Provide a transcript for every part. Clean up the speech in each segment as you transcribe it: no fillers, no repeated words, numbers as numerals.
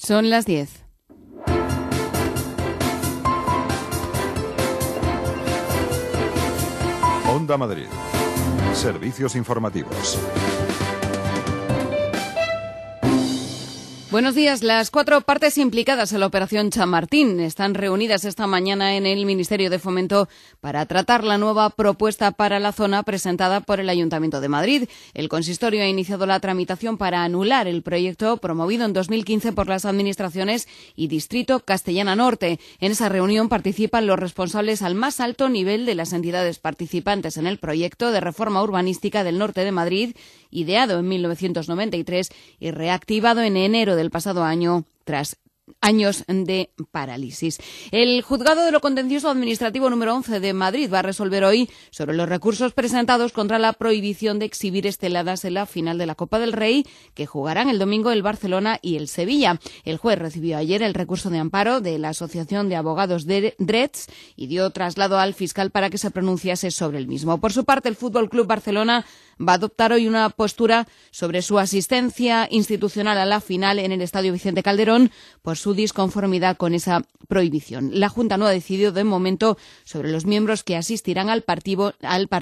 Son las 10. Onda Madrid. Servicios informativos. Buenos días. Las 4 partes implicadas en la Operación Chamartín están reunidas esta mañana en el Ministerio de Fomento para tratar la nueva propuesta para la zona presentada por el Ayuntamiento de Madrid. El consistorio ha iniciado la tramitación para anular el proyecto promovido en 2015 por las administraciones y Distrito Castellana Norte. En esa reunión participan los responsables al más alto nivel de las entidades participantes en el proyecto de reforma urbanística del norte de Madrid, ideado en 1993 y reactivado en enero del pasado año tras años de parálisis. El Juzgado de lo Contencioso Administrativo número 11 de Madrid va a resolver hoy sobre los recursos presentados contra la prohibición de exhibir esteladas en la final de la Copa del Rey, que jugarán el domingo el Barcelona y el Sevilla. El juez recibió ayer el recurso de amparo de la Asociación de Abogados de Drets y dio traslado al fiscal para que se pronunciase sobre el mismo. Por su parte, el Fútbol Club Barcelona va a adoptar hoy una postura sobre su asistencia institucional a la final en el Estadio Vicente Calderón por su disconformidad con esa prohibición. La Junta no ha decidido de momento sobre los miembros que asistirán al partido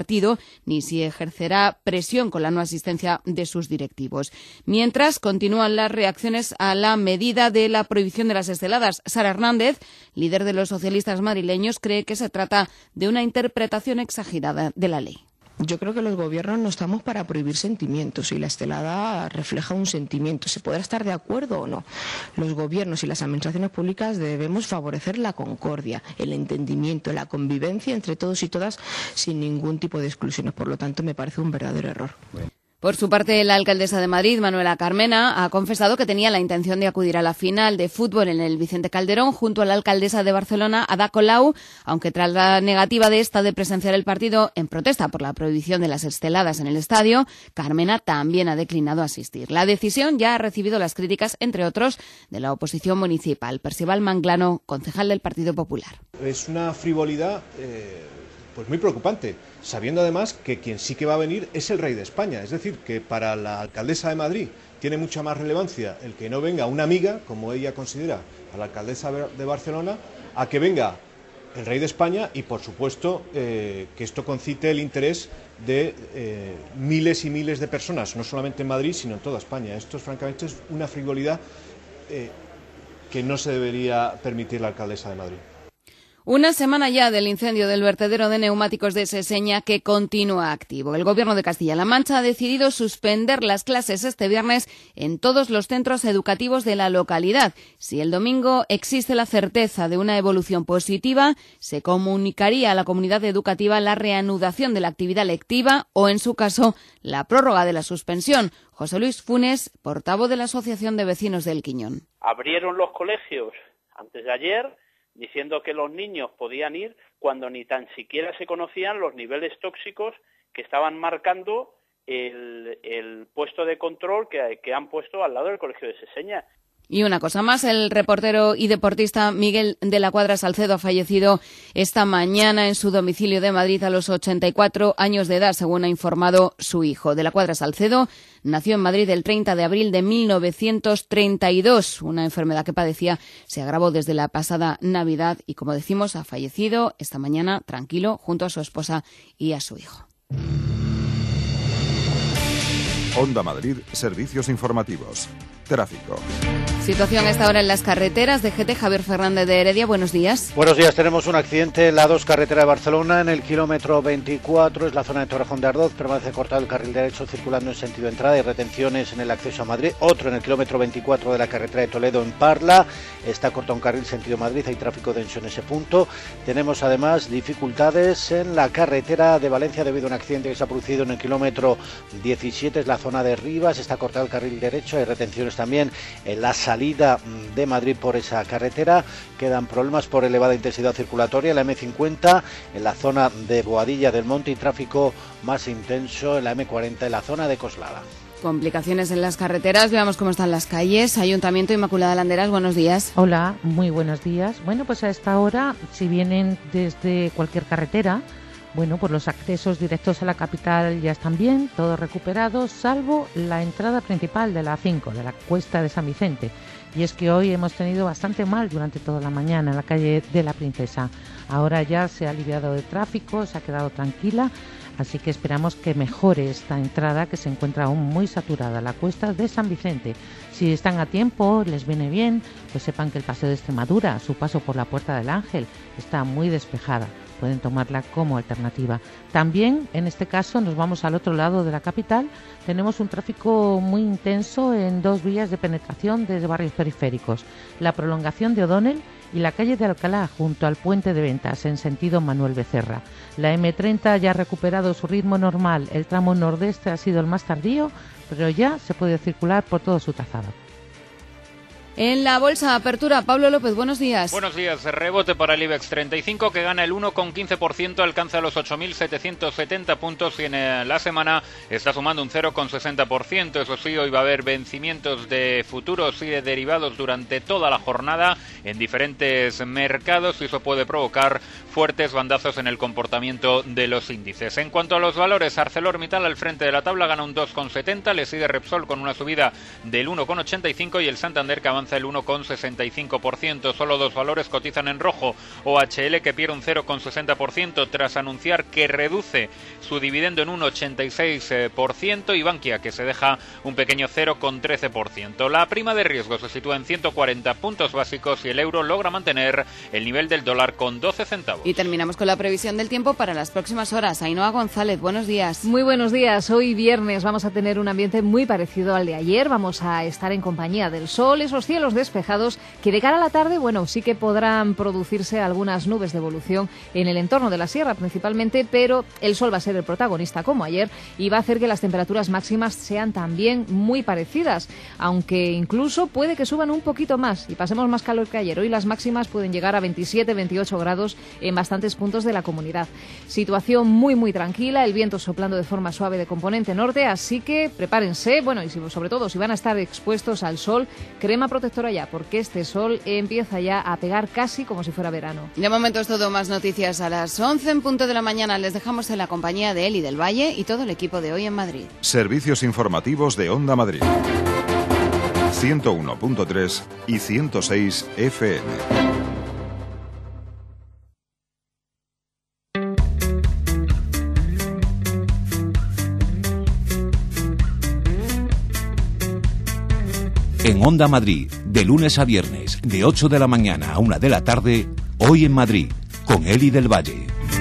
ni si ejercerá presión con la no asistencia de sus directivos. Mientras, continúan las reacciones a la medida de la prohibición de las esteladas. Sara Hernández, líder de los socialistas madrileños, cree que se trata de una interpretación exagerada de la ley. Yo creo que los gobiernos no estamos para prohibir sentimientos y la estelada refleja un sentimiento. Se podrá estar de acuerdo o no. Los gobiernos y las administraciones públicas debemos favorecer la concordia, el entendimiento, la convivencia entre todos y todas sin ningún tipo de exclusiones. Por lo tanto, me parece un verdadero error. Por su parte, la alcaldesa de Madrid, Manuela Carmena, ha confesado que tenía la intención de acudir a la final de fútbol en el Vicente Calderón junto a la alcaldesa de Barcelona, Ada Colau, aunque tras la negativa de esta de presenciar el partido en protesta por la prohibición de las esteladas en el estadio, Carmena también ha declinado asistir. La decisión ya ha recibido las críticas, entre otros, de la oposición municipal. Percival Manglano, concejal del Partido Popular. Es una frivolidad pues muy preocupante, sabiendo además que quien sí que va a venir es el rey de España. Es decir, que para la alcaldesa de Madrid tiene mucha más relevancia el que no venga una amiga, como ella considera a la alcaldesa de Barcelona, a que venga el rey de España y, por supuesto, que esto concite el interés de miles y miles de personas, no solamente en Madrid, sino en toda España. Esto, francamente, es una frivolidad que no se debería permitir la alcaldesa de Madrid. Una semana ya del incendio del vertedero de neumáticos de Seseña, que continúa activo. El Gobierno de Castilla-La Mancha ha decidido suspender las clases este viernes en todos los centros educativos de la localidad. Si el domingo existe la certeza de una evolución positiva, se comunicaría a la comunidad educativa la reanudación de la actividad lectiva o, en su caso, la prórroga de la suspensión. José Luis Funes, portavoz de la Asociación de Vecinos del Quiñón. Abrieron los colegios antes de ayer, diciendo que los niños podían ir cuando ni tan siquiera se conocían los niveles tóxicos que estaban marcando el puesto de control que han puesto al lado del Colegio de Seseña. Y una cosa más, el reportero y deportista Miguel de la Cuadra Salcedo ha fallecido esta mañana en su domicilio de Madrid a los 84 años de edad, según ha informado su hijo. De la Cuadra Salcedo nació en Madrid el 30 de abril de 1932. Una enfermedad que padecía se agravó desde la pasada Navidad y, como decimos, ha fallecido esta mañana tranquilo junto a su esposa y a su hijo. Onda Madrid, servicios informativos. Tráfico. Situación a esta hora en las carreteras. DGT, Javier Fernández de Heredia, buenos días. Buenos días, tenemos un accidente en la 2 carretera de Barcelona, en el kilómetro 24, es la zona de Torrejón de Ardoz, permanece cortado el carril derecho circulando en sentido de entrada y retenciones en el acceso a Madrid. Otro en el kilómetro 24 de la carretera de Toledo en Parla, está cortado un carril sentido Madrid, hay tráfico denso en ese punto. Tenemos además dificultades en la carretera de Valencia debido a un accidente que se ha producido en el kilómetro 17, es la zona de Rivas, está cortado el carril derecho, hay retenciones también en la salida de Madrid por esa carretera. Quedan problemas por elevada intensidad circulatoria en la M50, en la zona de Boadilla del Monte y tráfico más intenso en la M40 en la zona de Coslada. Complicaciones en las carreteras, veamos cómo están las calles. Ayuntamiento, Inmaculada Landeras, buenos días. Hola, muy buenos días. Bueno, pues a esta hora, si vienen desde cualquier carretera, Bueno, pues los accesos directos a la capital ya están bien, todos recuperados, salvo la entrada principal de la A5, de la Cuesta de San Vicente. Y es que hoy hemos tenido bastante mal durante toda la mañana en la calle de la Princesa. Ahora ya se ha aliviado el tráfico, se ha quedado tranquila, así que esperamos que mejore esta entrada que se encuentra aún muy saturada, la Cuesta de San Vicente. Si están a tiempo, les viene bien, pues sepan que el Paseo de Extremadura, a su paso por la Puerta del Ángel, está muy despejada. Pueden tomarla como alternativa. También, en este caso, nos vamos al otro lado de la capital. Tenemos un tráfico muy intenso en 2 vías de penetración desde barrios periféricos. La prolongación de O'Donnell y la calle de Alcalá, junto al puente de Ventas, en sentido Manuel Becerra. La M30 ya ha recuperado su ritmo normal. El tramo nordeste ha sido el más tardío, pero ya se puede circular por todo su trazado. En la bolsa apertura, Pablo López, buenos días. Buenos días. Rebote para el IBEX 35 que gana el 1,15%, alcanza los 8.770 puntos y en la semana está sumando un 0,60%. Eso sí, hoy va a haber vencimientos de futuros y de derivados durante toda la jornada en diferentes mercados y eso puede provocar fuertes bandazos en el comportamiento de los índices. En cuanto a los valores, ArcelorMittal al frente de la tabla gana un 2,70, le sigue Repsol con una subida del 1,85 y el Santander que avanza el 1,65%. Solo 2 valores cotizan en rojo. OHL que pierde un 0,60% tras anunciar que reduce su dividendo en un 86% y Bankia que se deja un pequeño 0,13%. La prima de riesgo se sitúa en 140 puntos básicos y el euro logra mantener el nivel del dólar con 12 centavos. Y terminamos con la previsión del tiempo para las próximas horas. Ainhoa González, buenos días. Muy buenos días. Hoy viernes vamos a tener un ambiente muy parecido al de ayer. Vamos a estar en compañía del sol, esos cielos despejados que de cara a la tarde, bueno, sí que podrán producirse algunas nubes de evolución en el entorno de la sierra principalmente, pero el sol va a ser el protagonista como ayer y va a hacer que las temperaturas máximas sean también muy parecidas, aunque incluso puede que suban un poquito más y pasemos más calor que ayer. Hoy las máximas pueden llegar a 27-28 grados en bastantes puntos de la comunidad. Situación muy tranquila, el viento soplando de forma suave de componente norte, así que prepárense, bueno, y sobre todo si van a estar expuestos al sol, crema protectora ya, porque este sol empieza ya a pegar casi como si fuera verano. De momento es todo, más noticias a las 11 en punto de la mañana. Les dejamos en la compañía de Eli del Valle y todo el equipo de Hoy en Madrid. Servicios informativos de Onda Madrid. 101.3 y 106 FM. En Onda Madrid, de lunes a viernes, de 8 de la mañana a 1 de la tarde, Hoy en Madrid, con Eli del Valle.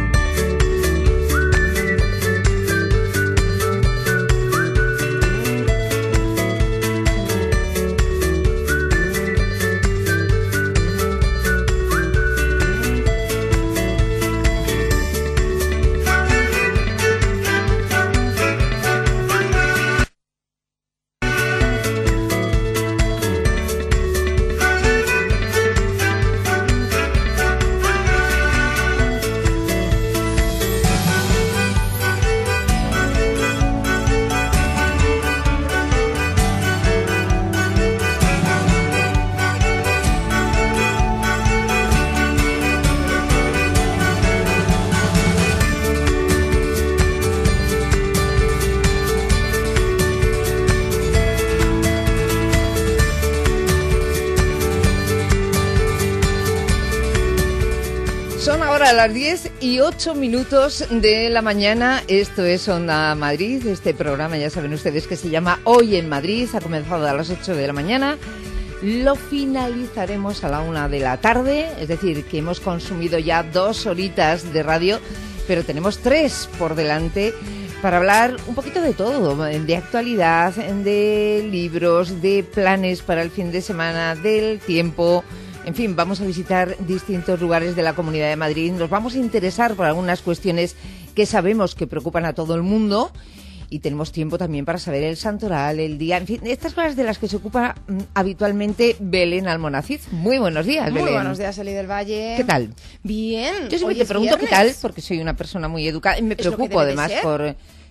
A las 10:08 de la mañana, esto es Onda Madrid, este programa ya saben ustedes que se llama Hoy en Madrid, ha comenzado a las 8 de la mañana, lo finalizaremos a la 1 de la tarde, es decir, que hemos consumido ya 2 horitas de radio, pero tenemos 3 por delante para hablar un poquito de todo, de actualidad, de libros, de planes para el fin de semana, del tiempo. En fin, vamos a visitar distintos lugares de la Comunidad de Madrid. Nos vamos a interesar por algunas cuestiones que sabemos que preocupan a todo el mundo. Y tenemos tiempo también para saber el santoral, el día, en fin, estas cosas de las que se ocupa habitualmente Belén Almonacid. Muy buenos días, Belén. Muy buenos días, Eli del Valle. ¿Qué tal? Bien. Yo siempre te pregunto qué tal, porque soy una persona muy educada y me preocupo además por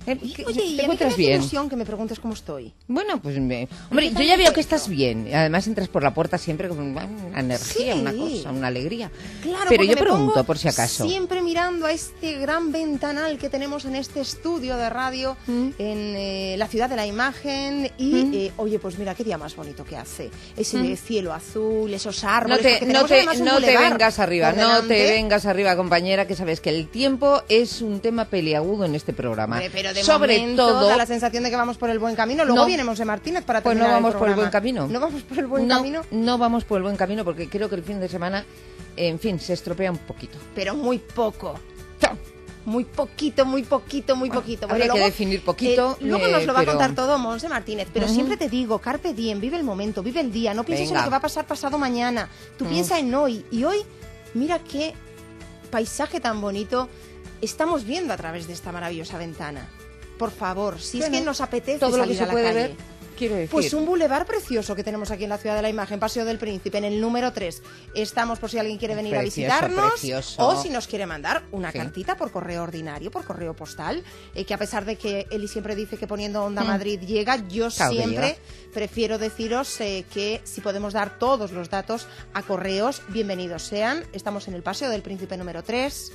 Oye, y a mí que me hace ilusión que me preguntes cómo estoy. Bueno, pues hombre, yo ya veo que estás bien. Además entras por la puerta siempre con una energía, una cosa, una alegría. Claro, pero yo pregunto por si acaso. Siempre mirando a este gran ventanal que tenemos en este estudio de radio en la ciudad de la imagen y oye, pues mira qué día más bonito que hace. Ese cielo azul, esos árboles. No te vengas arriba, compañera, que sabes que el tiempo es un tema peliagudo en este programa. Pero de sobre momento todo da la sensación de que vamos por el buen camino. Luego viene Monse Martínez para terminar no vamos el por el programa. buen camino. ¿No vamos por el buen camino? No vamos por el buen camino porque creo que el fin de semana, en fin, se estropea un poquito. Pero muy poco. Muy poquito. Habría que definir poquito. Luego nos lo va a contar todo Monse Martínez, pero siempre te digo, carpe diem, vive el momento, vive el día, no pienses en lo que va a pasar pasado mañana. Tú piensa en hoy, y hoy, mira qué paisaje tan bonito estamos viendo a través de esta maravillosa ventana. Por favor, si es que nos apetece todo salir lo que se a la puede calle. ver, quiero decir. Pues un bulevar precioso que tenemos aquí en la Ciudad de la Imagen, Paseo del Príncipe, en el número 3. Estamos por si alguien quiere venir a visitarnos o si nos quiere mandar una cartita por correo ordinario, por correo postal, que a pesar de que Eli siempre dice que poniendo Onda Madrid llega, yo siempre prefiero deciros que si podemos dar todos los datos a correos, bienvenidos sean. Estamos en el Paseo del Príncipe número 3,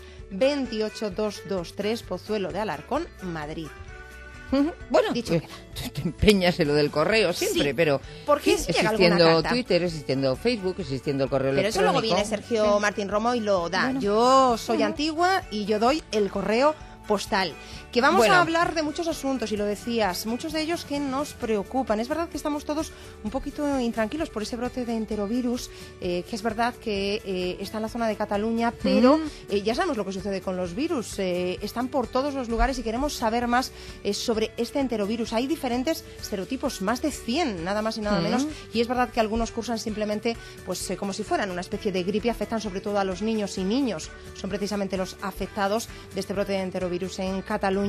28223, Pozuelo de Alarcón, Madrid. Bueno, dicho te empeñas en lo del correo siempre, pero porque existiendo Twitter, existiendo Facebook, existiendo el correo electrónico. Pero eso luego viene Sergio Martín Romo y lo da. Bueno, yo soy antigua y yo doy el correo postal. Que vamos a hablar de muchos asuntos, y lo decías, muchos de ellos que nos preocupan. Es verdad que estamos todos un poquito intranquilos por ese brote de enterovirus, que es verdad que está en la zona de Cataluña, pero ya sabemos lo que sucede con los virus. Están por todos los lugares y queremos saber más sobre este enterovirus. Hay diferentes serotipos, más de 100, nada más y nada menos, y es verdad que algunos cursan simplemente pues como si fueran una especie de gripe, afectan sobre todo a los niños, y niños son precisamente los afectados de este brote de enterovirus en Cataluña.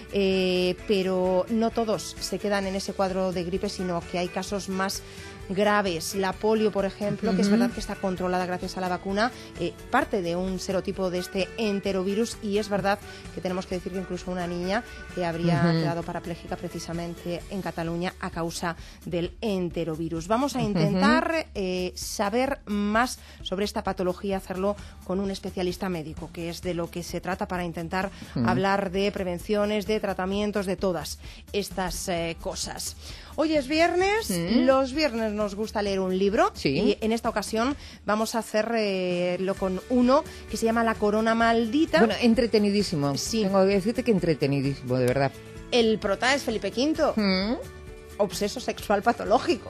Pero no todos se quedan en ese cuadro de gripe, sino que hay casos más graves. La polio, por ejemplo, que es verdad que está controlada gracias a la vacuna, parte de un serotipo de este enterovirus, y es verdad que tenemos que decir que incluso una niña que habría quedado parapléjica precisamente en Cataluña a causa del enterovirus. Vamos a intentar saber más sobre esta patología, hacerlo con un especialista médico, que es de lo que se trata, para intentar hablar de prevenciones, de tratamientos, de todas estas cosas. Hoy es viernes, los viernes nos gusta leer un libro, y en esta ocasión vamos a hacerlo con uno que se llama La corona maldita. Bueno, entretenidísimo. Sí. Tengo que decirte que entretenidísimo, de verdad. El prota es Felipe V, obseso sexual patológico.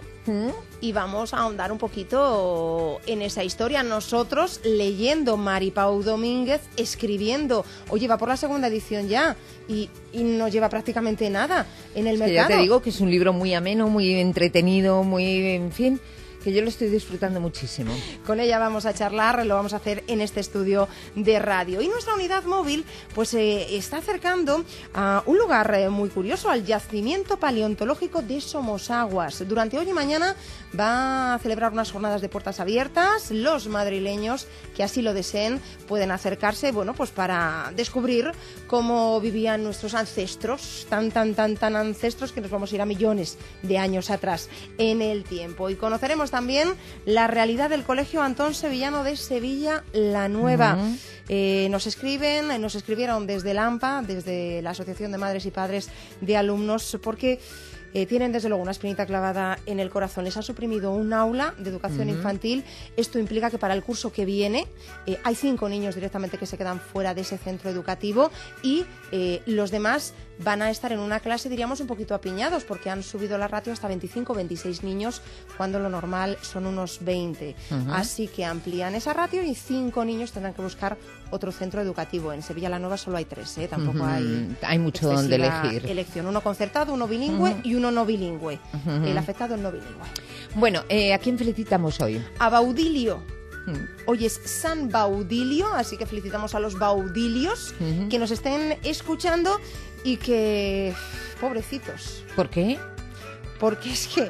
Y vamos a ahondar un poquito en esa historia. Nosotros leyendo, Maripau Domínguez escribiendo. Oye, va por la segunda edición ya y no lleva prácticamente nada en el mercado. Ya te digo que es un libro muy ameno, muy entretenido, muy, en fin, que yo lo estoy disfrutando muchísimo. Con ella vamos a charlar, lo vamos a hacer en este estudio de radio. Y nuestra unidad móvil pues está acercando a un lugar muy curioso, al yacimiento paleontológico de Somosaguas. Durante hoy y mañana va a celebrar unas jornadas de puertas abiertas. Los madrileños que así lo deseen pueden acercarse, bueno, pues para descubrir cómo vivían nuestros ancestros, tan ancestros, que nos vamos a ir a millones de años atrás en el tiempo. Y conoceremos también la realidad del Colegio Antón Sevillano de Sevilla la Nueva. Nos escribieron desde la AMPA, desde la Asociación de Madres y Padres de Alumnos, porque tienen desde luego una espinita clavada en el corazón. Les han suprimido un aula de educación infantil. Esto implica que para el curso que viene hay 5 niños directamente que se quedan fuera de ese centro educativo, y los demás van a estar en una clase, diríamos, un poquito apiñados, porque han subido la ratio hasta 25 o 26 niños, cuando lo normal son unos 20. Así que amplían esa ratio y 5 niños tendrán que buscar otro centro educativo. En Sevilla la Nueva solo hay 3, tampoco hay mucho donde elegir. Elección, uno concertado, uno bilingüe y uno no bilingüe. El afectado es no bilingüe. Bueno, ¿a quién felicitamos hoy? A Baudilio. Hoy es San Baudilio, así que felicitamos a los Baudilios que nos estén escuchando, y que, pobrecitos. ¿Por qué? Porque es que,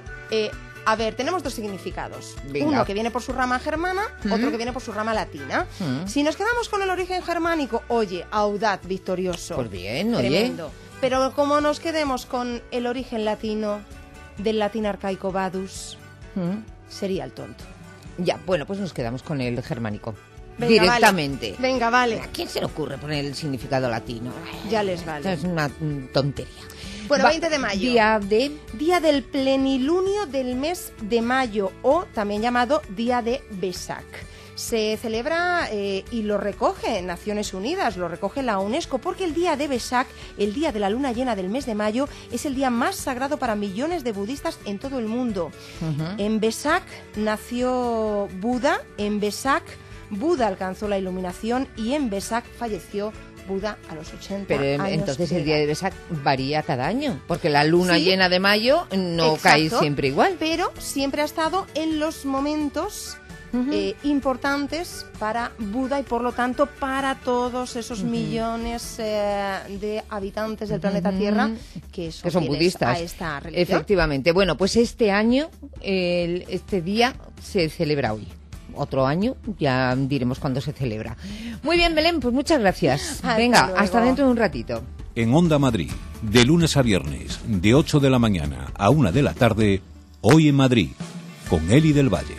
a ver, tenemos 2 significados. Venga. Uno que viene por su rama germana, otro que viene por su rama latina. Si nos quedamos con el origen germánico, oye, audaz, victorioso. Pues bien, tremendo. Pero como nos quedemos con el origen latino, del latín arcaico vadus, sería el tonto. Ya, bueno, pues nos quedamos con el germánico. Venga, directamente. Vale. Venga, vale. ¿A quién se le ocurre poner el significado latino? Ya les vale. Esto es una tontería. Bueno, 20 de mayo. Día del plenilunio del mes de mayo, o también llamado Día de Vesak. Se celebra y lo recoge Naciones Unidas, lo recoge la UNESCO, porque el día de Vesak, el día de la luna llena del mes de mayo, es el día más sagrado para millones de budistas en todo el mundo. En Vesak nació Buda, en Vesak Buda alcanzó la iluminación y en Vesak falleció Buda a los 80 Pero años. entonces el día de Vesak varía cada año, porque la luna llena de mayo no cae siempre igual. Pero siempre ha estado en los momentos importantes para Buda y por lo tanto para todos esos millones de habitantes del planeta Tierra que son budistas. A esta religión. Efectivamente. Bueno, pues este año, este día se celebra hoy. Otro año, ya diremos cuándo se celebra. Muy bien, Belén, pues muchas gracias. Venga, hasta dentro de un ratito. En Onda Madrid, de lunes a viernes, de 8 de la mañana a 1 de la tarde, Hoy en Madrid, con Eli del Valle.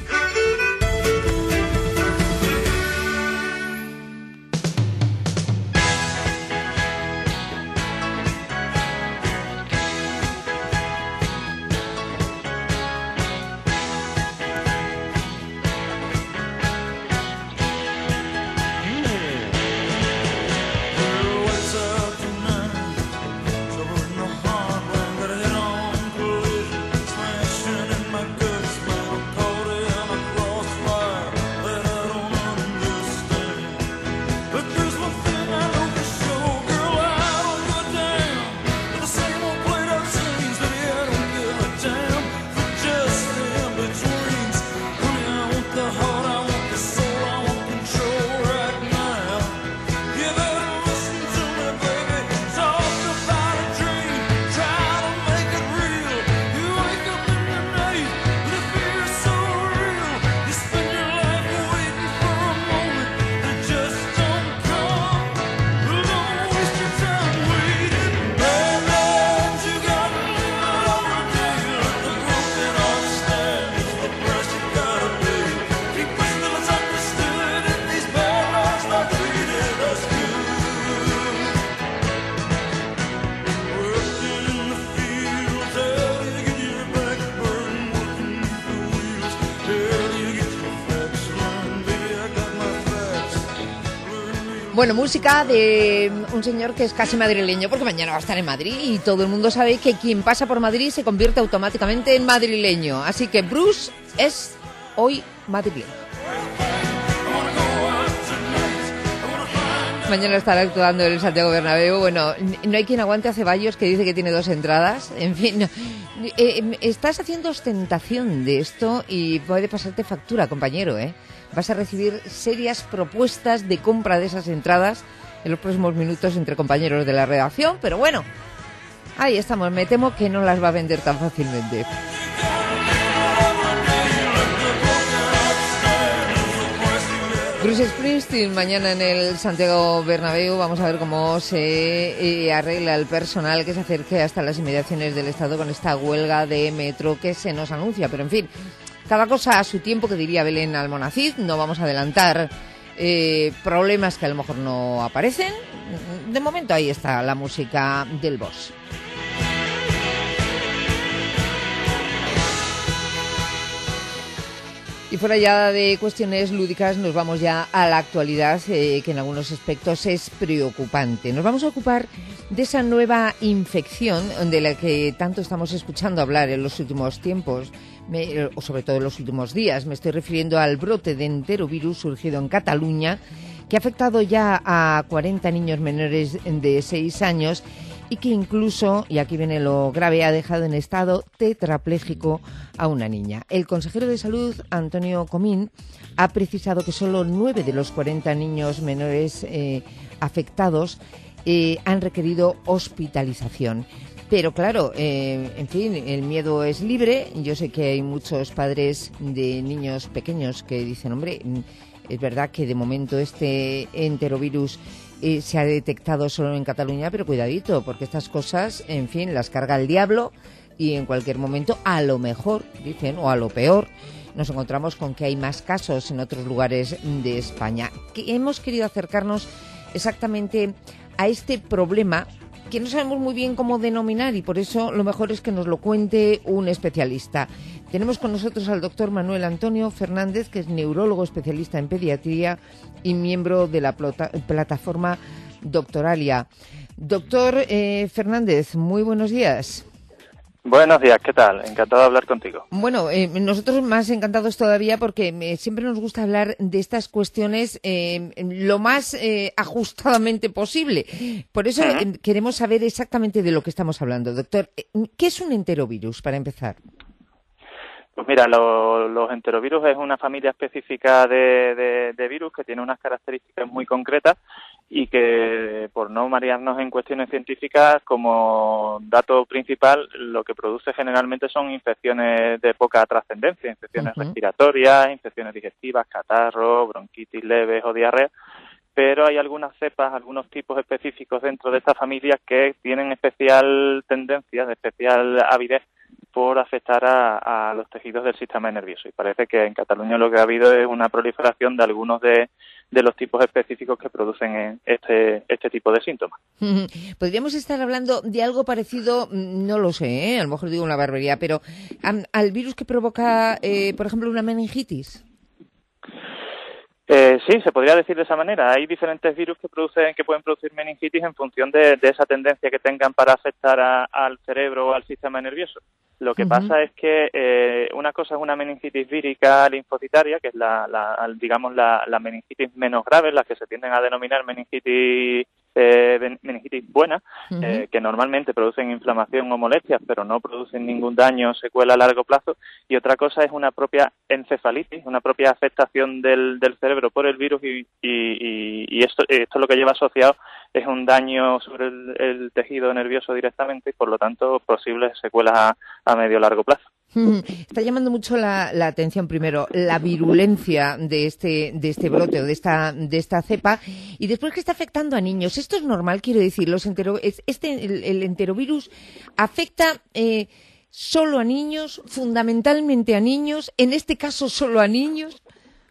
Bueno, música de un señor que es casi madrileño, porque mañana va a estar en Madrid y todo el mundo sabe que quien pasa por Madrid se convierte automáticamente en madrileño. Así que Bruce es hoy madrileño. Mañana estará actuando en el Santiago Bernabéu. Bueno, no hay quien aguante a Ceballos, que dice que tiene 2 entradas. En fin, no. Estás haciendo ostentación de esto y puede pasarte factura, compañero, ¿eh? Vas a recibir serias propuestas de compra de esas entradas en los próximos minutos entre compañeros de la redacción, pero bueno, ahí estamos. Me temo que no las va a vender tan fácilmente. Bruce Springsteen mañana en el Santiago Bernabéu. Vamos a ver cómo se arregla el personal que se acerque hasta las inmediaciones del Estado con esta huelga de metro que se nos anuncia. Pero en fin, cada cosa a su tiempo, que diría Belén Almonacid. No vamos a adelantar problemas que a lo mejor no aparecen. De momento ahí está la música del boss. Y fuera ya de cuestiones lúdicas, nos vamos ya a la actualidad, que en algunos aspectos es preocupante. Nos vamos a ocupar de esa nueva infección de la que tanto estamos escuchando hablar en los últimos tiempos, o sobre todo en los últimos días. Me estoy refiriendo al brote de enterovirus surgido en Cataluña, que ha afectado ya a 40 niños menores de 6 años y que incluso, y aquí viene lo grave, ha dejado en estado tetrapléjico a una niña. El consejero de Salud, Antonio Comín, ha precisado que solo 9 de los 40 niños menores afectados han requerido hospitalización. Pero claro, en fin, el miedo es libre. Yo sé que hay muchos padres de niños pequeños que dicen, hombre, es verdad que de momento este enterovirus se ha detectado solo en Cataluña, pero cuidadito, porque estas cosas, en fin, las carga el diablo y en cualquier momento, a lo mejor, dicen, o a lo peor, nos encontramos con que hay más casos en otros lugares de España. Que hemos querido acercarnos exactamente a este problema que no sabemos muy bien cómo denominar y por eso lo mejor es que nos lo cuente un especialista. Tenemos con nosotros al doctor Manuel Antonio Fernández, que es neurólogo especialista en pediatría y miembro de la plataforma Doctoralia. Doctor Fernández, muy buenos días. Buenos días, ¿qué tal? Encantado de hablar contigo. Bueno, nosotros más encantados todavía porque siempre nos gusta hablar de estas cuestiones lo más ajustadamente posible. Por eso queremos saber exactamente de lo que estamos hablando. Doctor, ¿qué es un enterovirus, para empezar? Pues mira, los enterovirus es una familia específica de virus que tiene unas características muy concretas y que, por no marearnos en cuestiones científicas, como dato principal, lo que produce generalmente son infecciones de poca trascendencia, infecciones respiratorias, infecciones digestivas, catarro, bronquitis leves o diarrea, pero hay algunas cepas, algunos tipos específicos dentro de esta familia que tienen especial tendencia, de especial avidez por afectar a los tejidos del sistema nervioso. Y parece que en Cataluña lo que ha habido es una proliferación de algunos de los tipos específicos que producen este tipo de síntomas. Podríamos estar hablando de algo parecido, no lo sé, a lo mejor digo una barbaridad, pero al virus que provoca, por ejemplo, una meningitis. Sí, se podría decir de esa manera. Hay diferentes virus que pueden producir meningitis en función de esa tendencia que tengan para afectar al cerebro o al sistema nervioso. Lo que pasa es que una cosa es una meningitis vírica linfocitaria, que es digamos la meningitis menos grave, las que se tienden a denominar meningitis buena, que normalmente producen inflamación o molestias, pero no producen ningún daño o secuela a largo plazo. Y otra cosa es una propia encefalitis, una propia afectación del cerebro por el virus y esto lo que lleva asociado es un daño sobre el tejido nervioso directamente y por lo tanto posibles secuelas a medio largo plazo. Está llamando mucho la atención primero la virulencia de este brote o de esta cepa y después que está afectando a niños. Esto es normal, quiero decir, el enterovirus afecta solo a niños, fundamentalmente a niños, en este caso solo a niños.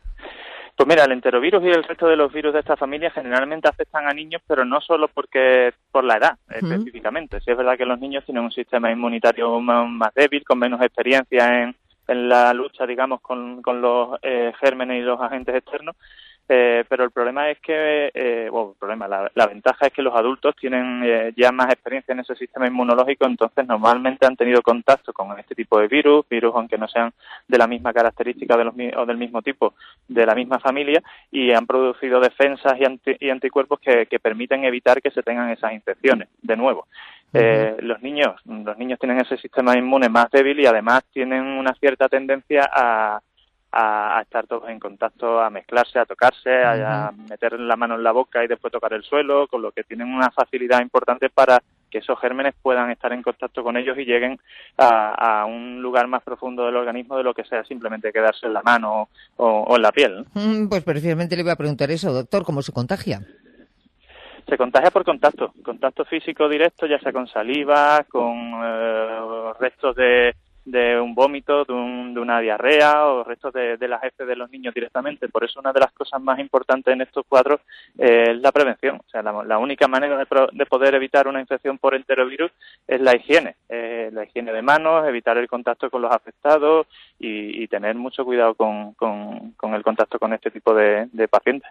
Pues mira, el enterovirus y el resto de los virus de esta familia generalmente afectan a niños, pero no solo por la edad específicamente. Sí es verdad que los niños tienen un sistema inmunitario más débil, con menos experiencia en la lucha, digamos, con los gérmenes y los agentes externos. Pero el problema es que, la ventaja es que los adultos tienen ya más experiencia en ese sistema inmunológico, entonces normalmente han tenido contacto con este tipo de virus aunque no sean de la misma característica o del mismo tipo, de la misma familia, y han producido defensas y anticuerpos que permiten evitar que se tengan esas infecciones de nuevo. Los niños tienen ese sistema inmune más débil y además tienen una cierta tendencia a estar todos en contacto, a mezclarse, a tocarse, a meter la mano en la boca y después tocar el suelo, con lo que tienen una facilidad importante para que esos gérmenes puedan estar en contacto con ellos y lleguen a un lugar más profundo del organismo de lo que sea simplemente quedarse en la mano o en la piel. Pues precisamente le voy a preguntar eso, doctor, ¿cómo se contagia? Se contagia por contacto físico directo, ya sea con saliva, con restos de un vómito, de una diarrea o restos de las heces de los niños directamente. Por eso una de las cosas más importantes en estos cuadros es la prevención. O sea, la única manera de poder evitar una infección por enterovirus es la higiene de manos, evitar el contacto con los afectados y tener mucho cuidado con el contacto con este tipo de pacientes.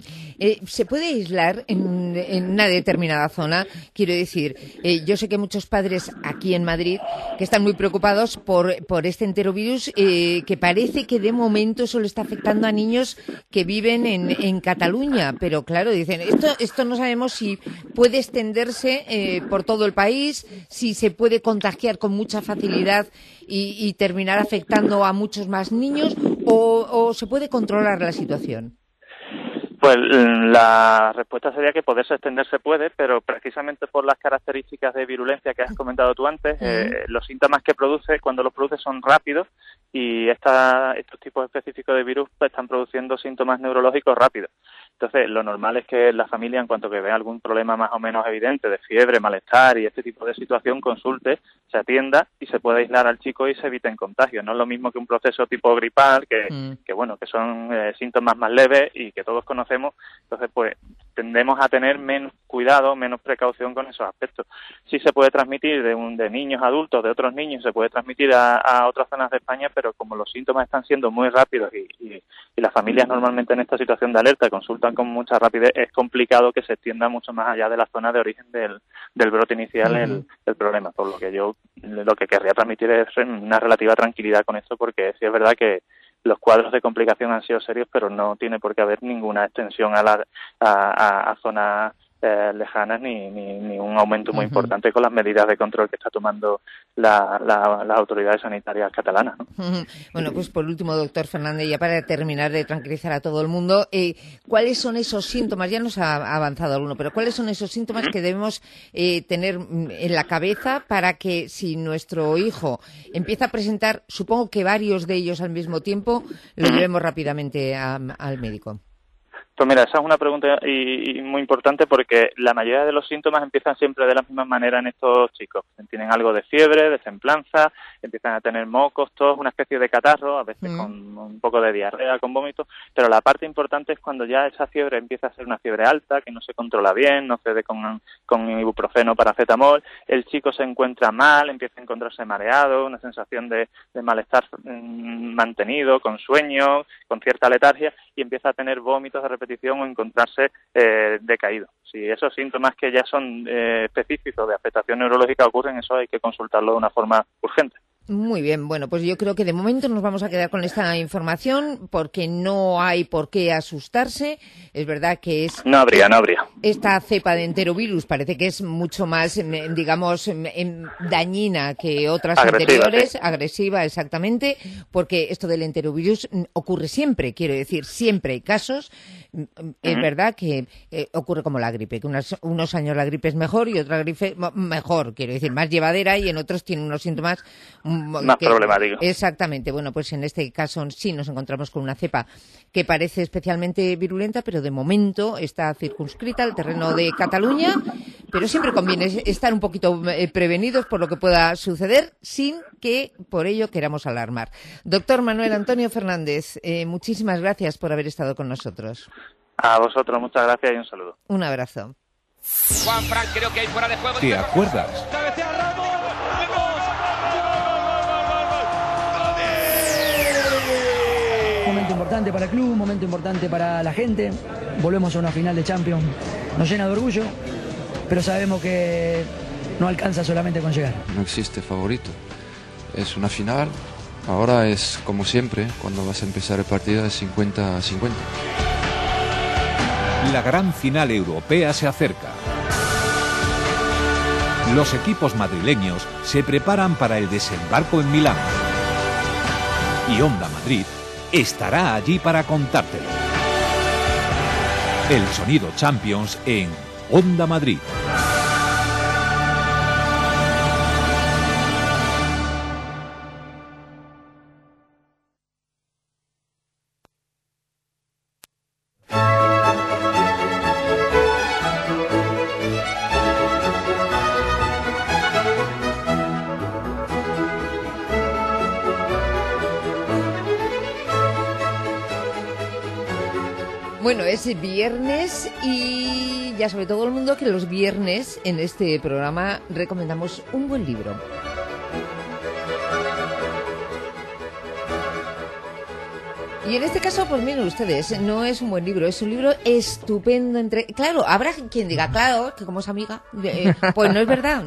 ¿Se puede aislar en una determinada zona? Quiero decir, yo sé que muchos padres aquí en Madrid que están muy preocupados por este enterovirus que parece que de momento solo está afectando a niños que viven en Cataluña, pero claro, dicen, esto no sabemos si puede extenderse por todo el país, si se puede contagiar con mucha facilidad y terminar afectando a muchos más niños o se puede controlar la situación. Pues la respuesta sería que poderse extender se puede, pero precisamente por las características de virulencia que has comentado tú antes, los síntomas que produce, cuando los produce son rápidos y estos tipos específicos de virus están produciendo síntomas neurológicos rápidos. Entonces, lo normal es que la familia, en cuanto que vea algún problema más o menos evidente de fiebre, malestar y este tipo de situación, consulte, se atienda y se pueda aislar al chico y se eviten contagios. No es lo mismo que un proceso tipo gripal, que bueno, que son síntomas más leves y que todos conocemos. Entonces, pues, tendemos a tener menos cuidado, menos precaución con esos aspectos. Sí se puede transmitir de niños a adultos, de otros niños, se puede transmitir a otras zonas de España, pero como los síntomas están siendo muy rápidos y las familias normalmente en esta situación de alerta consultan con mucha rapidez, es complicado que se extienda mucho más allá de la zona de origen del brote inicial el problema. Por lo que yo lo que querría transmitir es una relativa tranquilidad con esto, porque sí es verdad que los cuadros de complicación han sido serios, pero no tiene por qué haber ninguna extensión a zonas lejanas ni un aumento muy importante con las medidas de control que está tomando las autoridades sanitarias catalanas, ¿no? Bueno, pues por último, doctor Fernández, ya para terminar de tranquilizar a todo el mundo, ¿cuáles son esos síntomas? Ya nos ha avanzado alguno, pero ¿cuáles son esos síntomas que debemos tener en la cabeza para que si nuestro hijo empieza a presentar, supongo que varios de ellos al mismo tiempo, lo llevemos rápidamente al médico? Pues mira, esa es una pregunta y muy importante, porque la mayoría de los síntomas empiezan siempre de la misma manera en estos chicos. Tienen algo de fiebre, de templanza, empiezan a tener mocos, tos, una especie de catarro, a veces con un poco de diarrea, con vómitos, pero la parte importante es cuando ya esa fiebre empieza a ser una fiebre alta, que no se controla bien, no cede con ibuprofeno, paracetamol, el chico se encuentra mal, empieza a encontrarse mareado, una sensación de malestar mantenido, con sueño, con cierta letargia, y empieza a tener vómitos de repetición o encontrarse decaído. Si esos síntomas que ya son específicos de afectación neurológica ocurren, eso hay que consultarlo de una forma urgente. Muy bien, bueno, pues yo creo que de momento nos vamos a quedar con esta información, porque no hay por qué asustarse. Es verdad que es... No habría. Esta cepa de enterovirus parece que es mucho más, digamos, dañina que otras anteriores. Sí. Agresiva, exactamente, porque esto del enterovirus ocurre siempre, quiero decir, siempre hay casos. Es verdad que ocurre como la gripe, que unos años la gripe es mejor y otra gripe mejor, quiero decir, más llevadera, y en otros tiene unos síntomas más problemáticos. Exactamente. Bueno, pues en este caso sí nos encontramos con una cepa que parece especialmente virulenta, pero de momento está circunscrita al terreno de Cataluña, pero siempre conviene estar un poquito prevenidos por lo que pueda suceder, sin que por ello queramos alarmar. Doctor Manuel Antonio Fernández, muchísimas gracias por haber estado con nosotros. A vosotros, muchas gracias y un saludo. Un abrazo. Juanfran, creo que hay fuera de juego. ¿Te acuerdas? Momento importante para el club, un momento importante para la gente. Volvemos a una final de Champions. Nos llena de orgullo, pero sabemos que no alcanza solamente con llegar. No existe favorito. Es una final. Ahora es como siempre, cuando vas a empezar el partido es 50-50. La gran final europea se acerca. Los equipos madrileños se preparan para el desembarco en Milán. Y Onda Madrid estará allí para contártelo. El sonido Champions en Onda Madrid. Bueno, es viernes y ya sabe todo el mundo que los viernes en este programa recomendamos un buen libro. Y en este caso, pues miren ustedes, no es un buen libro, es un libro estupendo. Claro, habrá quien diga, claro, que como es amiga, pues no es verdad,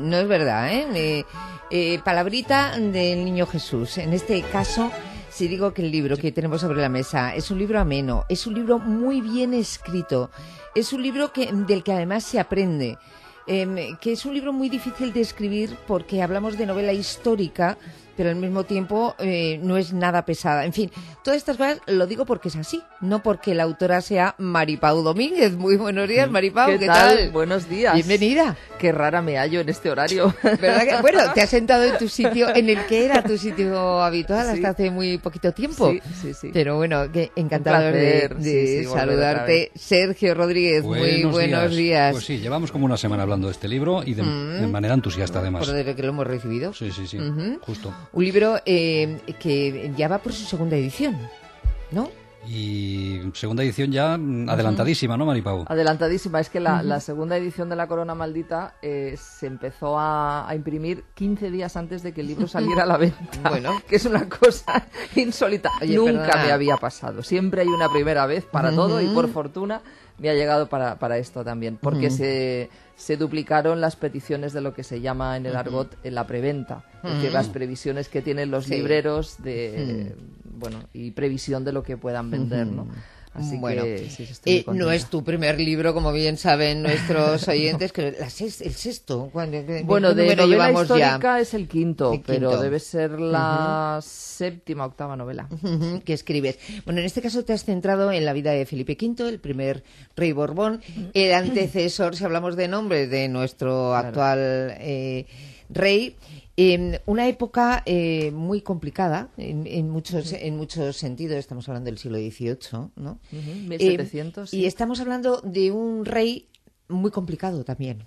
palabrita del Niño Jesús. En este caso, si digo que el libro que tenemos sobre la mesa es un libro ameno, es un libro muy bien escrito, es un libro del que además se aprende, que es un libro muy difícil de escribir porque hablamos de novela histórica, pero al mismo tiempo no es nada pesada. En fin, todas estas cosas lo digo porque es así, no porque la autora sea Maripau Domínguez. Muy buenos días, Maripau, ¿qué tal? Buenos días. Bienvenida. Qué rara me hallo en este horario. ¿Verdad que, bueno, te has sentado en tu sitio, en el que era tu sitio habitual hasta hace muy poquito tiempo. Sí. Pero bueno, que encantado de saludarte. Sergio Rodríguez, muy buenos días. Pues sí, llevamos como una semana hablando de este libro y de manera entusiasta además. Por desde que lo hemos recibido. Sí, justo. Un libro que ya va por su segunda edición, ¿no? Y segunda edición ya adelantadísima, ¿no, Maripau? Adelantadísima. Es que la segunda edición de La Corona Maldita se empezó a imprimir 15 días antes de que el libro saliera a la venta. Bueno. Que es una cosa insólita. Oye, Nunca me había pasado. Siempre hay una primera vez para todo y por fortuna me ha llegado para esto también. Porque se duplicaron las peticiones de lo que se llama en el argot la preventa. Es decir, las previsiones que tienen los libreros de... Bueno, y previsión de lo que puedan vender, ¿no? Así que sí, estoy muy contenta. No es tu primer libro, como bien saben nuestros oyentes, que el sexto. Bueno, de novela histórica es el quinto, pero debe ser la séptima, octava novela que escribes. Bueno, en este caso te has centrado en la vida de Felipe V, el primer rey Borbón, el antecesor, si hablamos de nombres, de nuestro actual rey. Una época muy complicada en muchos sentidos. Estamos hablando del siglo XVIII, ¿no? 1700. Y estamos hablando de un rey muy complicado también.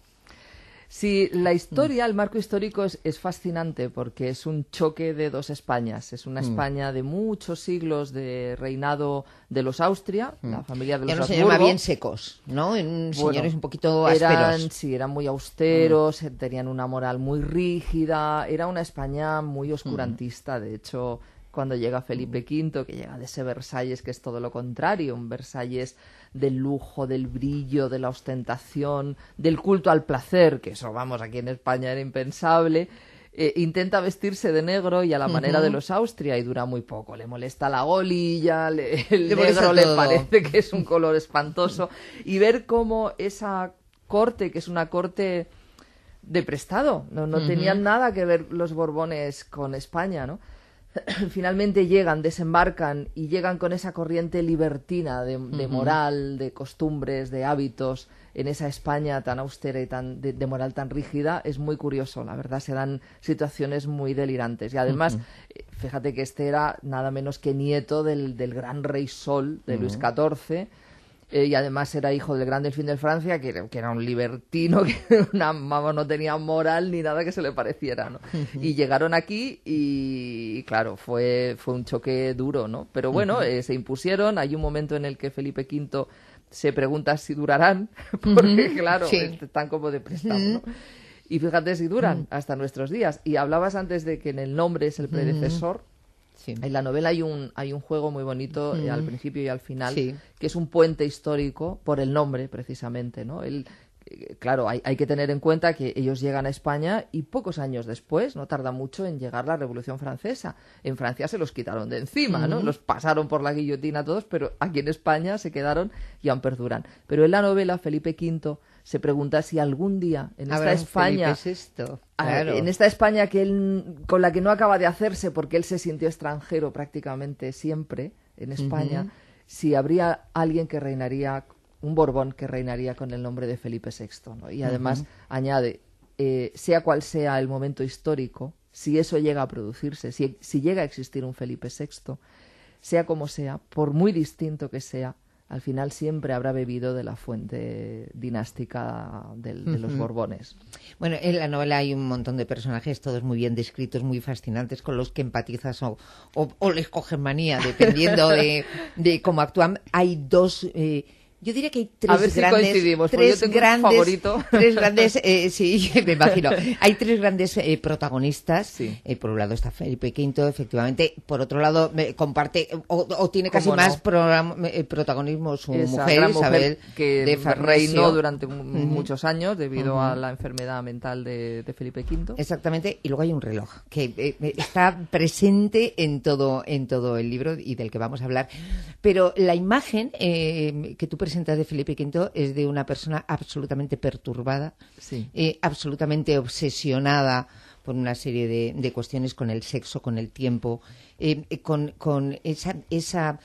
Sí, la historia, el marco histórico es fascinante porque es un choque de dos Españas. Es una España de muchos siglos de reinado de los Austria, la familia de los Habsburgo. Ya no se llama bien secos, ¿no? Señores un poquito ásperos. Sí, eran muy austeros, tenían una moral muy rígida. Era una España muy oscurantista. De hecho, cuando llega Felipe V, que llega de ese Versalles que es todo lo contrario, un Versalles del lujo, del brillo, de la ostentación, del culto al placer, que eso, vamos, aquí en España era impensable, intenta vestirse de negro y a la manera de los Austria y dura muy poco. Le molesta la golilla, el negro le parece que es un color espantoso. Y ver cómo esa corte, que es una corte de prestado, no tenían nada que ver los Borbones con España, ¿no? Finalmente llegan, desembarcan y llegan con esa corriente libertina de moral, de costumbres, de hábitos en esa España tan austera y de moral tan rígida. Es muy curioso, la verdad, se dan situaciones muy delirantes. Y además, fíjate que este era nada menos que nieto del gran rey Sol de Luis XIV. Y además era hijo del gran delfín de Francia, que era un libertino, que no tenía moral ni nada que se le pareciera, ¿no? Y llegaron aquí y claro, fue un choque duro, ¿no? Pero bueno, se impusieron. Hay un momento en el que Felipe V se pregunta si durarán, porque claro, están como de préstamo, ¿no? Y fíjate si duran hasta nuestros días. Y hablabas antes de que en el nombre es el predecesor. En la novela hay un juego muy bonito al principio y al final, que es un puente histórico por el nombre, precisamente, ¿no? Claro, hay que tener en cuenta que ellos llegan a España y pocos años después, no tarda mucho en llegar la Revolución Francesa. En Francia se los quitaron de encima, ¿no? Los pasaron por la guillotina todos, pero aquí en España se quedaron y aún perduran. Pero en la novela Felipe V se pregunta si algún día en esta España, en esta España con la que no acaba de hacerse porque él se sintió extranjero prácticamente siempre en España, si habría alguien que reinaría, un Borbón que reinaría con el nombre de Felipe VI, ¿no? Y además añade, sea cual sea el momento histórico, si eso llega a producirse, si llega a existir un Felipe VI, sea como sea, por muy distinto que sea, al final siempre habrá bebido de la fuente dinástica de los Borbones. Bueno, en la novela hay un montón de personajes, todos muy bien descritos, muy fascinantes, con los que empatizas o les cogen manía, dependiendo de cómo actúan. Hay dos... yo diría que hay tres grandes, sí, me imagino. Hay tres grandes protagonistas. Por un lado está Felipe V, efectivamente. Por otro lado, comparte o tiene casi más protagonismo su mujer, Isabel, que de Farnesio. Reinó durante muchos años debido a la enfermedad mental de Felipe V. Exactamente. Y luego hay un reloj que está presente en todo el libro y del que vamos a hablar. Pero la imagen que tú presentas de Felipe V es de una persona absolutamente perturbada, absolutamente obsesionada por una serie de cuestiones con el sexo, con el tiempo, con esa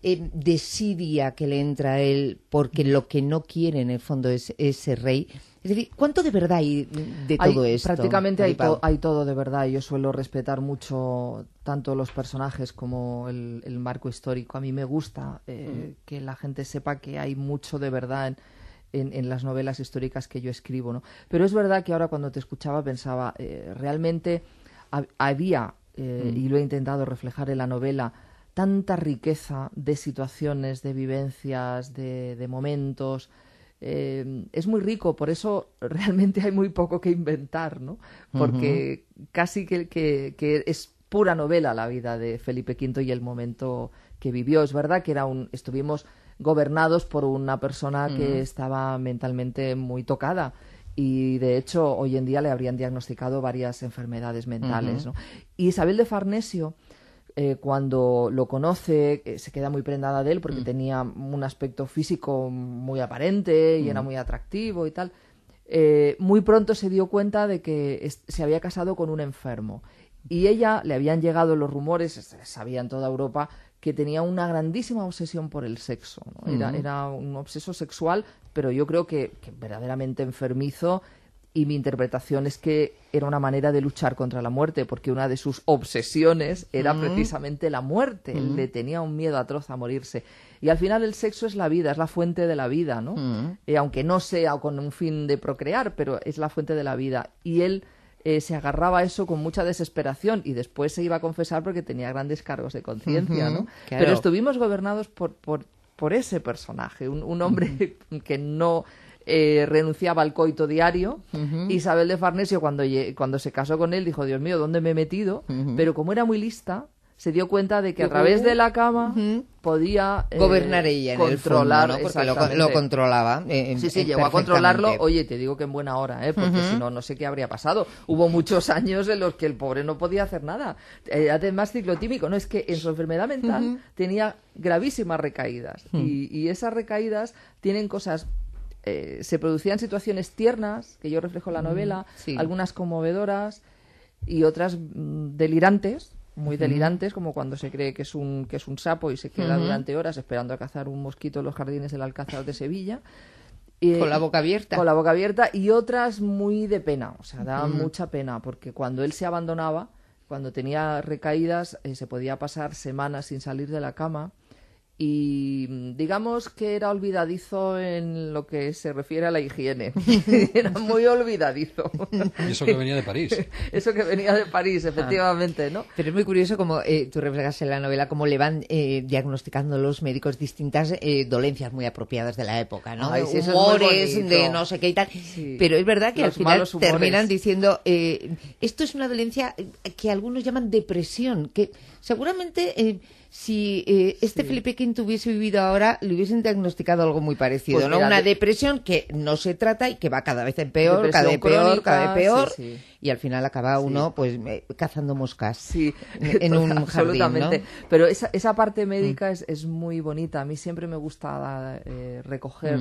desidia que le entra a él, porque lo que no quiere en el fondo es ese rey. Es decir, ¿cuánto de verdad hay de todo esto? Prácticamente hay todo de verdad. Yo suelo respetar mucho tanto los personajes como el marco histórico. A mí me gusta que la gente sepa que hay mucho de verdad en las novelas históricas que yo escribo, ¿no? Pero es verdad que ahora cuando te escuchaba pensaba, realmente había, y lo he intentado reflejar en la novela, tanta riqueza de situaciones, de vivencias, de momentos. Es muy rico, por eso realmente hay muy poco que inventar, ¿no? Porque casi que es pura novela la vida de Felipe V y el momento que vivió. Es verdad que estuvimos gobernados por una persona que estaba mentalmente muy tocada, y de hecho hoy en día le habrían diagnosticado varias enfermedades mentales, ¿no? Y Isabel de Farnesio, cuando lo conoce, se queda muy prendada de él porque tenía un aspecto físico muy aparente y era muy atractivo y tal. Muy pronto se dio cuenta de que se había casado con un enfermo, y ella, le habían llegado los rumores, sabía en toda Europa, que tenía una grandísima obsesión por el sexo, ¿no? Era un obseso sexual, pero yo creo que verdaderamente enfermizo. Y mi interpretación es que era una manera de luchar contra la muerte, porque una de sus obsesiones era precisamente la muerte. Él le tenía un miedo atroz a morirse. Y al final el sexo es la vida, es la fuente de la vida, ¿no? Aunque no sea con un fin de procrear, pero es la fuente de la vida. Y él se agarraba a eso con mucha desesperación, y después se iba a confesar porque tenía grandes cargos de conciencia, ¿no? Claro. Pero estuvimos gobernados por ese personaje, un hombre que no... renunciaba al coito diario. Isabel de Farnesio, cuando se casó con él, dijo, Dios mío, ¿dónde me he metido? Pero como era muy lista, se dio cuenta de que a través de la cama podía gobernar ella, controlar, en el fondo, ¿no? Porque lo controlaba. Sí, llegó a controlarlo. Oye, te digo que en buena hora, porque si no, no sé qué habría pasado. Hubo muchos años en los que el pobre no podía hacer nada. Además, ciclotímico, ¿no? Es que en su enfermedad mental tenía gravísimas recaídas, y esas recaídas tienen cosas... se producían situaciones tiernas, que yo reflejo en la novela, algunas conmovedoras y otras delirantes, muy delirantes, como cuando se cree que es un sapo y se queda durante horas esperando a cazar un mosquito en los jardines del Alcázar de Sevilla. Con la boca abierta. Con la boca abierta, y otras muy de pena, o sea, daban mucha pena, porque cuando él se abandonaba, cuando tenía recaídas, se podía pasar semanas sin salir de la cama. Y digamos que era olvidadizo en lo que se refiere a la higiene. Era muy olvidadizo. Y eso que venía de París. Eso que venía de París, efectivamente, ¿no? Pero es muy curioso como tú reflejas en la novela cómo le van diagnosticando los médicos distintas dolencias muy apropiadas de la época, ¿no? Ay, sí, humores, de no sé qué y tal. Sí. Pero es verdad que al final terminan diciendo esto es una dolencia que algunos llaman depresión, que seguramente... si Felipe V hubiese vivido ahora, le hubiesen diagnosticado algo muy parecido, pues ¿no? Una depresión que no se trata y que va cada vez en peor, cada vez peor, y al final acaba uno pues cazando moscas en un absolutamente. Jardín, ¿no? Pero esa parte médica es muy bonita. A mí siempre me gusta recoger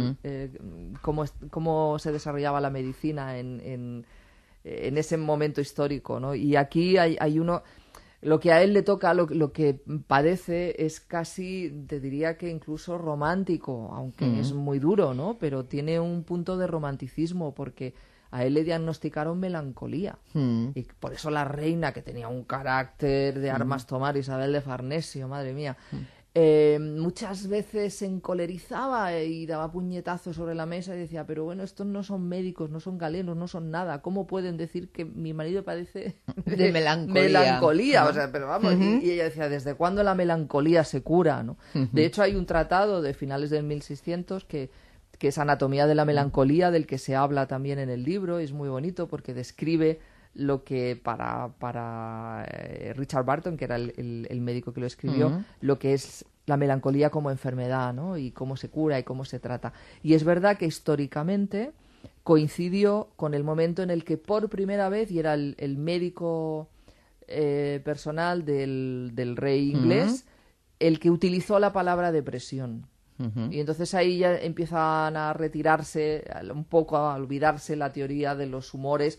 cómo se desarrollaba la medicina en ese momento histórico, ¿no? Y aquí hay uno... Lo que a él le toca, lo que padece es casi, te diría que incluso romántico, aunque es muy duro, ¿no? Pero tiene un punto de romanticismo, porque a él le diagnosticaron melancolía. Y por eso la reina, que tenía un carácter de armas tomar, Isabel de Farnesio, madre mía, muchas veces se encolerizaba y daba puñetazos sobre la mesa y decía, pero bueno, estos no son médicos, no son galenos, no son nada, ¿cómo pueden decir que mi marido padece de melancolía? O sea, pero vamos, y ella decía, ¿desde cuándo la melancolía se cura, no? De hecho, hay un tratado de finales del 1600 que es Anatomía de la melancolía, del que se habla también en el libro, y es muy bonito porque describe lo que para Richard Barton, que era el médico que lo escribió, lo que es la melancolía como enfermedad, ¿no? Y cómo se cura y cómo se trata. Y es verdad que históricamente coincidió con el momento en el que por primera vez, y era el médico personal del rey inglés, el que utilizó la palabra depresión. Y entonces ahí ya empiezan a retirarse un poco, a olvidarse la teoría de los humores,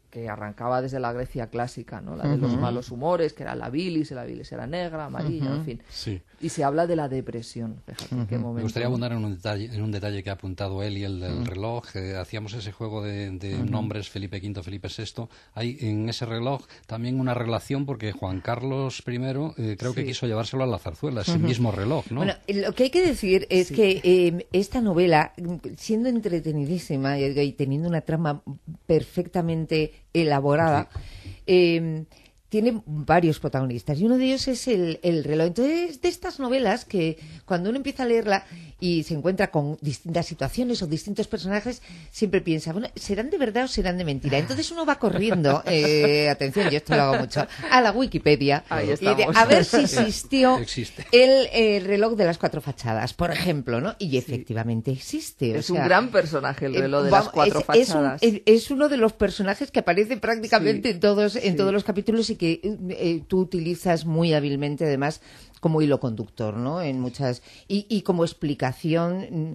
que arrancaba desde la Grecia clásica, ¿no? La de los malos humores, que era la bilis era negra, amarilla, en fin. Sí. Y se habla de la depresión, fíjate en qué momento. Me gustaría abundar en un detalle que ha apuntado él y el del reloj. Hacíamos ese juego de nombres, Felipe V, Felipe VI. Hay en ese reloj también una relación, porque Juan Carlos I creo que quiso llevárselo a la zarzuela, ese mismo reloj, ¿no? Bueno, lo que hay que decir es que esta novela, siendo entretenidísima y teniendo una trama perfectamente elaborada, tiene varios protagonistas y uno de ellos es el reloj. Entonces, de estas novelas que cuando uno empieza a leerla y se encuentra con distintas situaciones o distintos personajes, siempre piensa, bueno, ¿serán de verdad o serán de mentira? Entonces uno va corriendo, atención, yo esto lo hago mucho, a la Wikipedia y a ver si existió el reloj de las 4 fachadas, por ejemplo, ¿no? Y efectivamente existe. Es un gran personaje el reloj de las 4 fachadas. Es uno de los personajes que aparece prácticamente en todos los capítulos y que tú utilizas muy hábilmente, además, como hilo conductor, ¿no? En muchas y como explicación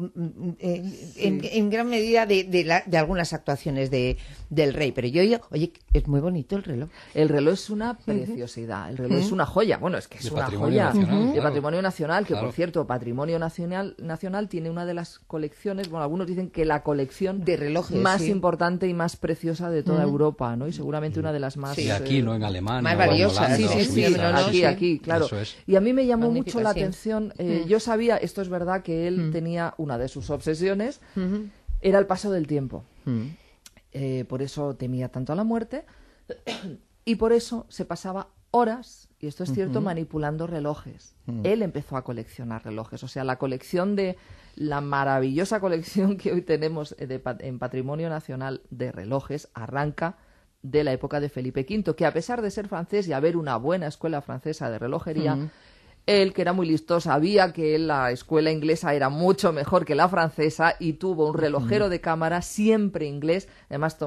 en gran medida de algunas actuaciones del rey. Pero oye, es muy bonito el reloj. El reloj es una preciosidad, el reloj es una joya. Bueno, es que es una joya de patrimonio nacional, que por cierto, Patrimonio Nacional tiene una de las colecciones, bueno, algunos dicen que la colección de relojes más importante y más preciosa de toda Europa, ¿no? Y seguramente una de las más... Y aquí, ¿no? En Alemania. Más valiosas. Aquí, claro. Y a mí me llamó mucho la atención, yo sabía, esto es verdad, que él tenía una de sus obsesiones, era el paso del tiempo. Por eso temía tanto a la muerte y por eso se pasaba horas, y esto es cierto, manipulando relojes. Él empezó a coleccionar relojes, o sea, la maravillosa colección que hoy tenemos en Patrimonio Nacional de relojes arranca de la época de Felipe V, que a pesar de ser francés y haber una buena escuela francesa de relojería, él, que era muy listo, sabía que la escuela inglesa era mucho mejor que la francesa y tuvo un relojero de cámara siempre inglés. Además,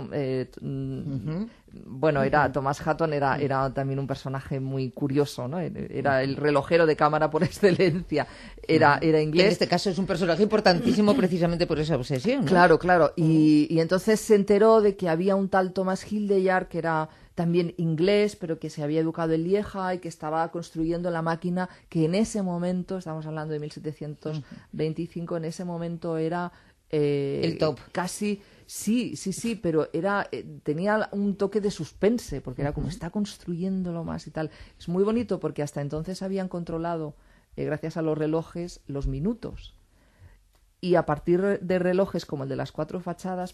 Thomas Hatton era también un personaje muy curioso, ¿no? Era el relojero de cámara por excelencia. Era inglés. En este caso es un personaje importantísimo precisamente por esa obsesión, ¿no? Claro. Y entonces se enteró de que había un tal Thomas Hildeyard que era también inglés, pero que se había educado en Lieja y que estaba construyendo la máquina que en ese momento, estamos hablando de 1725, en ese momento era... el top. Casi, sí, pero tenía un toque de suspense, porque era como está construyéndolo más y tal. Es muy bonito porque hasta entonces habían controlado, gracias a los relojes, los minutos. Y a partir de relojes como el de las 4 fachadas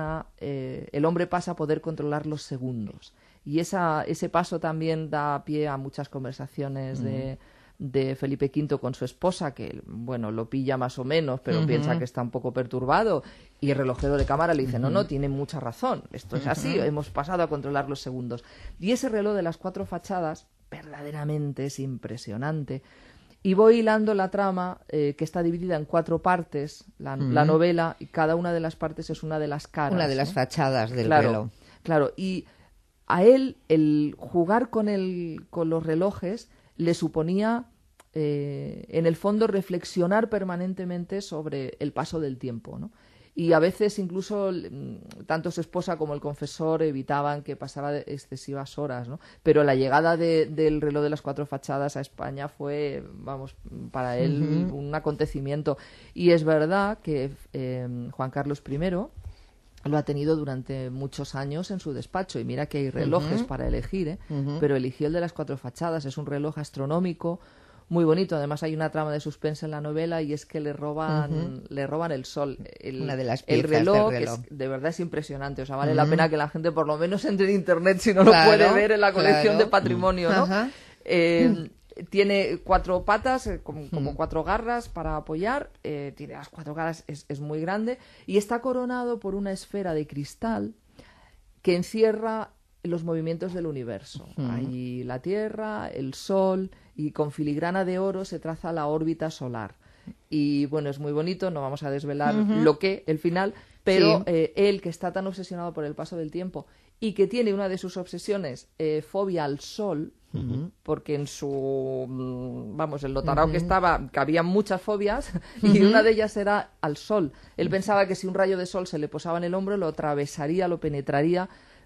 el hombre pasa a poder controlar los segundos. Y ese paso también da pie a muchas conversaciones de Felipe V con su esposa, que bueno, lo pilla más o menos, pero piensa que está un poco perturbado, y el relojero de cámara le dice, no, tiene mucha razón, esto es así, hemos pasado a controlar los segundos. Y ese reloj de las 4 fachadas verdaderamente es impresionante. Y voy hilando la trama, que está dividida en 4 partes, la novela, y cada una de las partes es una de las caras. Una de las fachadas del reloj. Claro, y a él el jugar con los relojes le suponía, en el fondo, reflexionar permanentemente sobre el paso del tiempo, ¿no? Y a veces incluso tanto su esposa como el confesor evitaban que pasara excesivas horas, ¿no? Pero la llegada del reloj de las 4 fachadas a España fue, para él un acontecimiento. Y es verdad que Juan Carlos I lo ha tenido durante muchos años en su despacho, y mira que hay relojes para elegir, pero eligió el de las 4 fachadas. Es un reloj astronómico muy bonito. Además hay una trama de suspense en la novela, y es que le roban el sol. Una de las el piezas reloj, del reloj. de verdad es impresionante. O sea, vale la pena que la gente por lo menos entre en internet si no lo puede ver en la colección de patrimonio, ¿no? Tiene 4 patas, como 4 garras para apoyar, tiene las 4 garras, es muy grande, y está coronado por una esfera de cristal que encierra los movimientos del universo. Hay la Tierra, el Sol, y con filigrana de oro se traza la órbita solar. Y bueno, es muy bonito, no vamos a desvelar el final, pero él, que está tan obsesionado por el paso del tiempo y que tiene una de sus obsesiones, fobia al Sol, porque en en lo tarao que estaba, que había muchas fobias, y una de ellas era al sol. Él pensaba que si un rayo de sol se le posaba en el hombro, lo atravesaría, lo penetraría,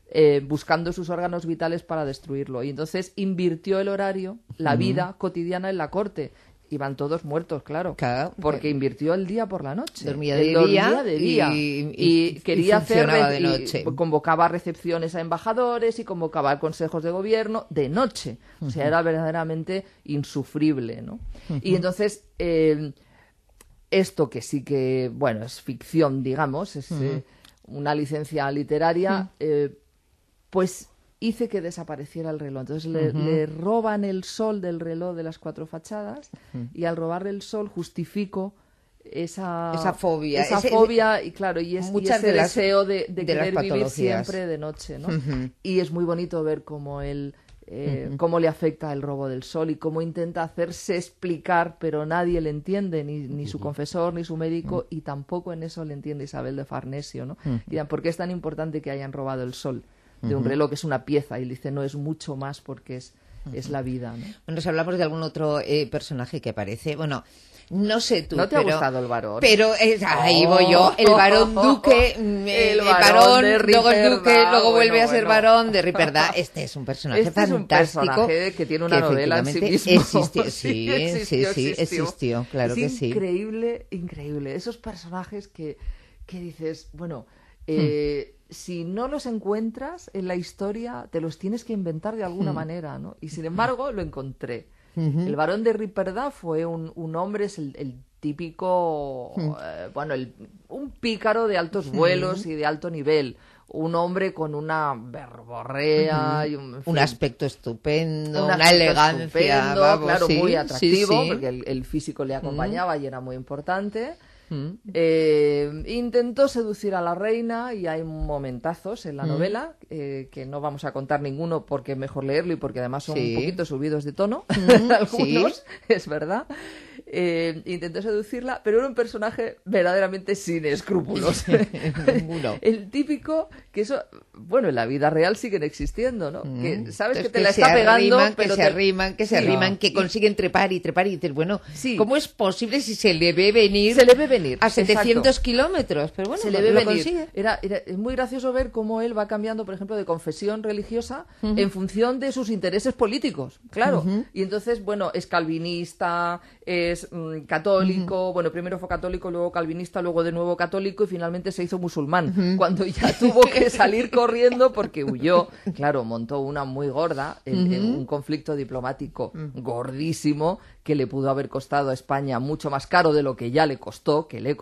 buscando sus órganos vitales para destruirlo. Y entonces invirtió el horario, la vida cotidiana en la corte. Iban todos muertos, claro, porque invirtió el día por la noche. Dormía de día y quería hacer de noche. Convocaba recepciones a embajadores y convocaba consejos de gobierno de noche. O sea, era verdaderamente insufrible, ¿no? Y entonces esto que sí que, bueno, es ficción, digamos, es una licencia literaria, pues hice que desapareciera el reloj. Entonces le roban el sol del reloj de las 4 fachadas y al robarle el sol justifico esa fobia. Y claro, y ese deseo de querer vivir siempre de noche, ¿no? Y es muy bonito ver cómo él cómo le afecta el robo del sol y cómo intenta hacerse explicar, pero nadie le entiende, ni su confesor, ni su médico, y tampoco en eso le entiende Isabel de Farnesio, ¿no? Dirán, ¿por qué es tan importante que hayan robado el sol de un reloj que es una pieza? Y le dice, no, es mucho más porque es la vida, ¿no? Bueno, si hablamos de algún otro personaje que aparece, bueno, no sé tú, ¿no te ha gustado el varón? Pero ahí voy yo, el varón duque, el varón, luego es duque, luego vuelve a ser varón de Ripperda. Este es un personaje fantástico. Es un personaje que tiene una novela en sí mismo. Existió, claro que sí. Es increíble. Esos personajes que dices, bueno, si no los encuentras en la historia, te los tienes que inventar de alguna manera, ¿no? Y sin embargo, lo encontré. El varón de Ripperda fue un hombre, es el típico, un pícaro de altos vuelos y de alto nivel. Un hombre con una verborrea y un aspecto estupendo, una elegancia, vamos, claro, muy atractivo, porque el físico le acompañaba y era muy importante. Intentó seducir a la reina y hay momentazos en la novela que no vamos a contar ninguno porque es mejor leerlo y porque además son un poquito subidos de tono algunos, es verdad. Intentó seducirla, pero era un personaje verdaderamente sin escrúpulos. El típico que eso, bueno, en la vida real siguen existiendo, ¿no? Que sabes que te la está pegando, pero se arriman, que consiguen trepar y dices, bueno, ¿cómo es posible si se le ve venir? A 700 kilómetros, pero bueno, se le ve venir. Consigue. Es muy gracioso ver cómo él va cambiando, por ejemplo, de confesión religiosa en función de sus intereses políticos, claro. Y entonces, bueno, es calvinista, es católico, bueno, primero fue católico, luego calvinista, luego de nuevo católico y finalmente se hizo musulmán, cuando ya tuvo que salir corriendo porque huyó. Claro, montó una muy gorda en un conflicto diplomático gordísimo que le pudo haber costado a España mucho más caro de lo que ya le costó,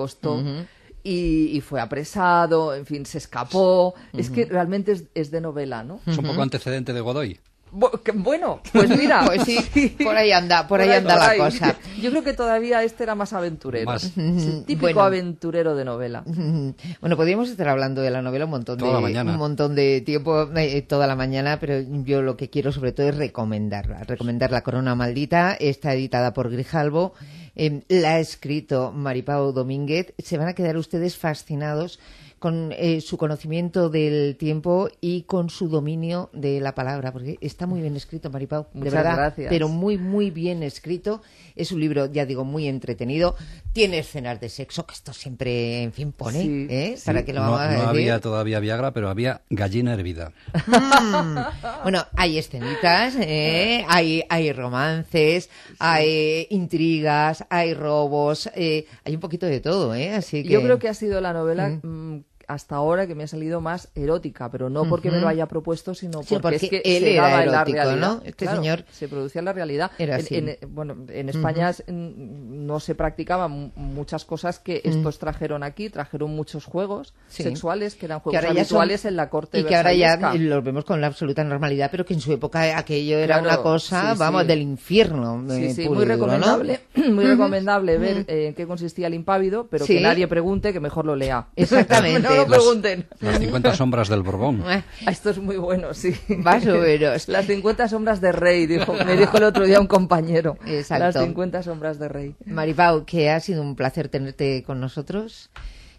y fue apresado, en fin, se escapó. Es que realmente es de novela, ¿no? Es un poco antecedente de Godoy. Bueno, pues mira, pues sí, por ahí anda la cosa. Yo creo que todavía este era más aventurero, típico aventurero de novela. Bueno, podríamos estar hablando de la novela un montón de tiempo, toda la mañana, pero yo lo que quiero sobre todo es recomendar La Corona Maldita. Está editada por Grijalbo, la ha escrito Maripau Domínguez. Se van a quedar ustedes fascinados con su conocimiento del tiempo y con su dominio de la palabra, porque está muy bien escrito, Maripau, de verdad, gracias. Pero muy, muy bien escrito. Es un libro, ya digo, muy entretenido. Tiene escenas de sexo, que esto siempre, en fin, pone, para que lo vamos a decir. No había todavía Viagra, pero había gallina hervida. Bueno, hay escenitas, hay romances, hay intrigas, hay robos, hay un poquito de todo, así que... Yo creo que ha sido la novela hasta ahora que me ha salido más erótica, pero no porque me lo haya propuesto, sino porque es que él se era daba erótico, en la realidad, ¿no? Claro, señor se producía en la realidad. Era así. En España no se practicaban muchas cosas que estos trajeron aquí, trajeron muchos juegos sexuales que eran juegos habituales en la corte y que ahora ya los vemos con la absoluta normalidad, pero que en su época aquello era una cosa, del infierno. Muy recomendable, muy recomendable ver en qué consistía el impávido, pero que nadie pregunte, que mejor lo lea. Exactamente. No lo pregunten. Las 50 sombras del Borbón. Esto es muy bueno, sí. Más o menos. Las 50 sombras de Rey, me dijo el otro día un compañero. Exacto. Las 50 sombras de Rey. Maripau, que ha sido un placer tenerte con nosotros.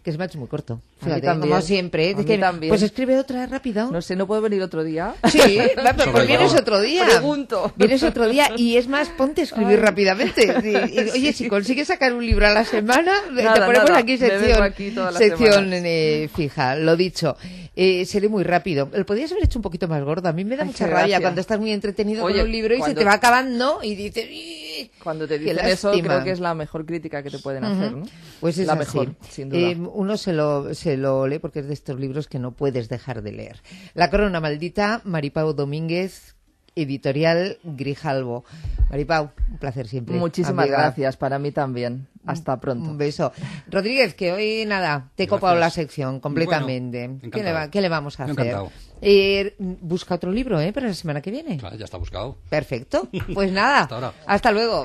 Que se me ha hecho muy corto. A mí Fíjate, también. como siempre. A mí también. Pues escribe otra rápido. No sé, ¿no puedo venir otro día? Sí, pues vienes otro día. Pregunto. Vienes otro día y es más, ponte a escribir rápidamente. Oye, si consigues sacar un libro a la semana, te ponemos aquí sección fija, lo dicho. Seré muy rápido. Lo podrías haber hecho un poquito más gordo. A mí me da mucha rabia cuando estás muy entretenido con un libro y se te va acabando y dices... Cuando te dicen eso, creo que es la mejor crítica que te pueden hacer, ¿no? Pues es la así. mejor, sin duda. Uno se lo lee porque es de estos libros que no puedes dejar de leer. La corona maldita, Maripau Domínguez, editorial Grijalbo. Maripau, un placer siempre. Muchísimas gracias, para mí también. Hasta pronto. Un beso. Rodríguez, que hoy nada, te he copado la sección completamente. Bueno, ¿Qué le vamos a hacer? Encantado. Busca otro libro, para la semana que viene. Claro, ya está buscado. Perfecto. Pues nada, Hasta ahora. Hasta luego.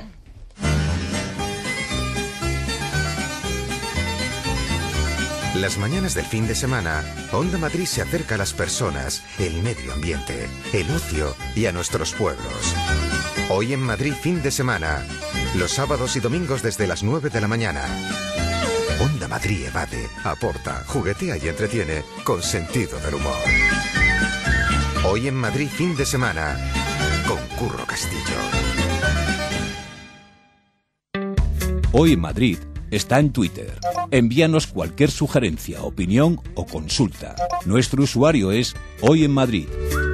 Las mañanas del fin de semana, Onda Madrid se acerca a las personas, el medio ambiente, el ocio y a nuestros pueblos. Hoy en Madrid fin de semana, los sábados y domingos desde las 9 de la mañana. Onda Madrid evade, aporta, juguetea y entretiene con sentido del humor. Hoy en Madrid fin de semana, con Curro Castillo. Hoy en Madrid está en Twitter. Envíanos cualquier sugerencia, opinión o consulta. Nuestro usuario es Hoy en Madrid.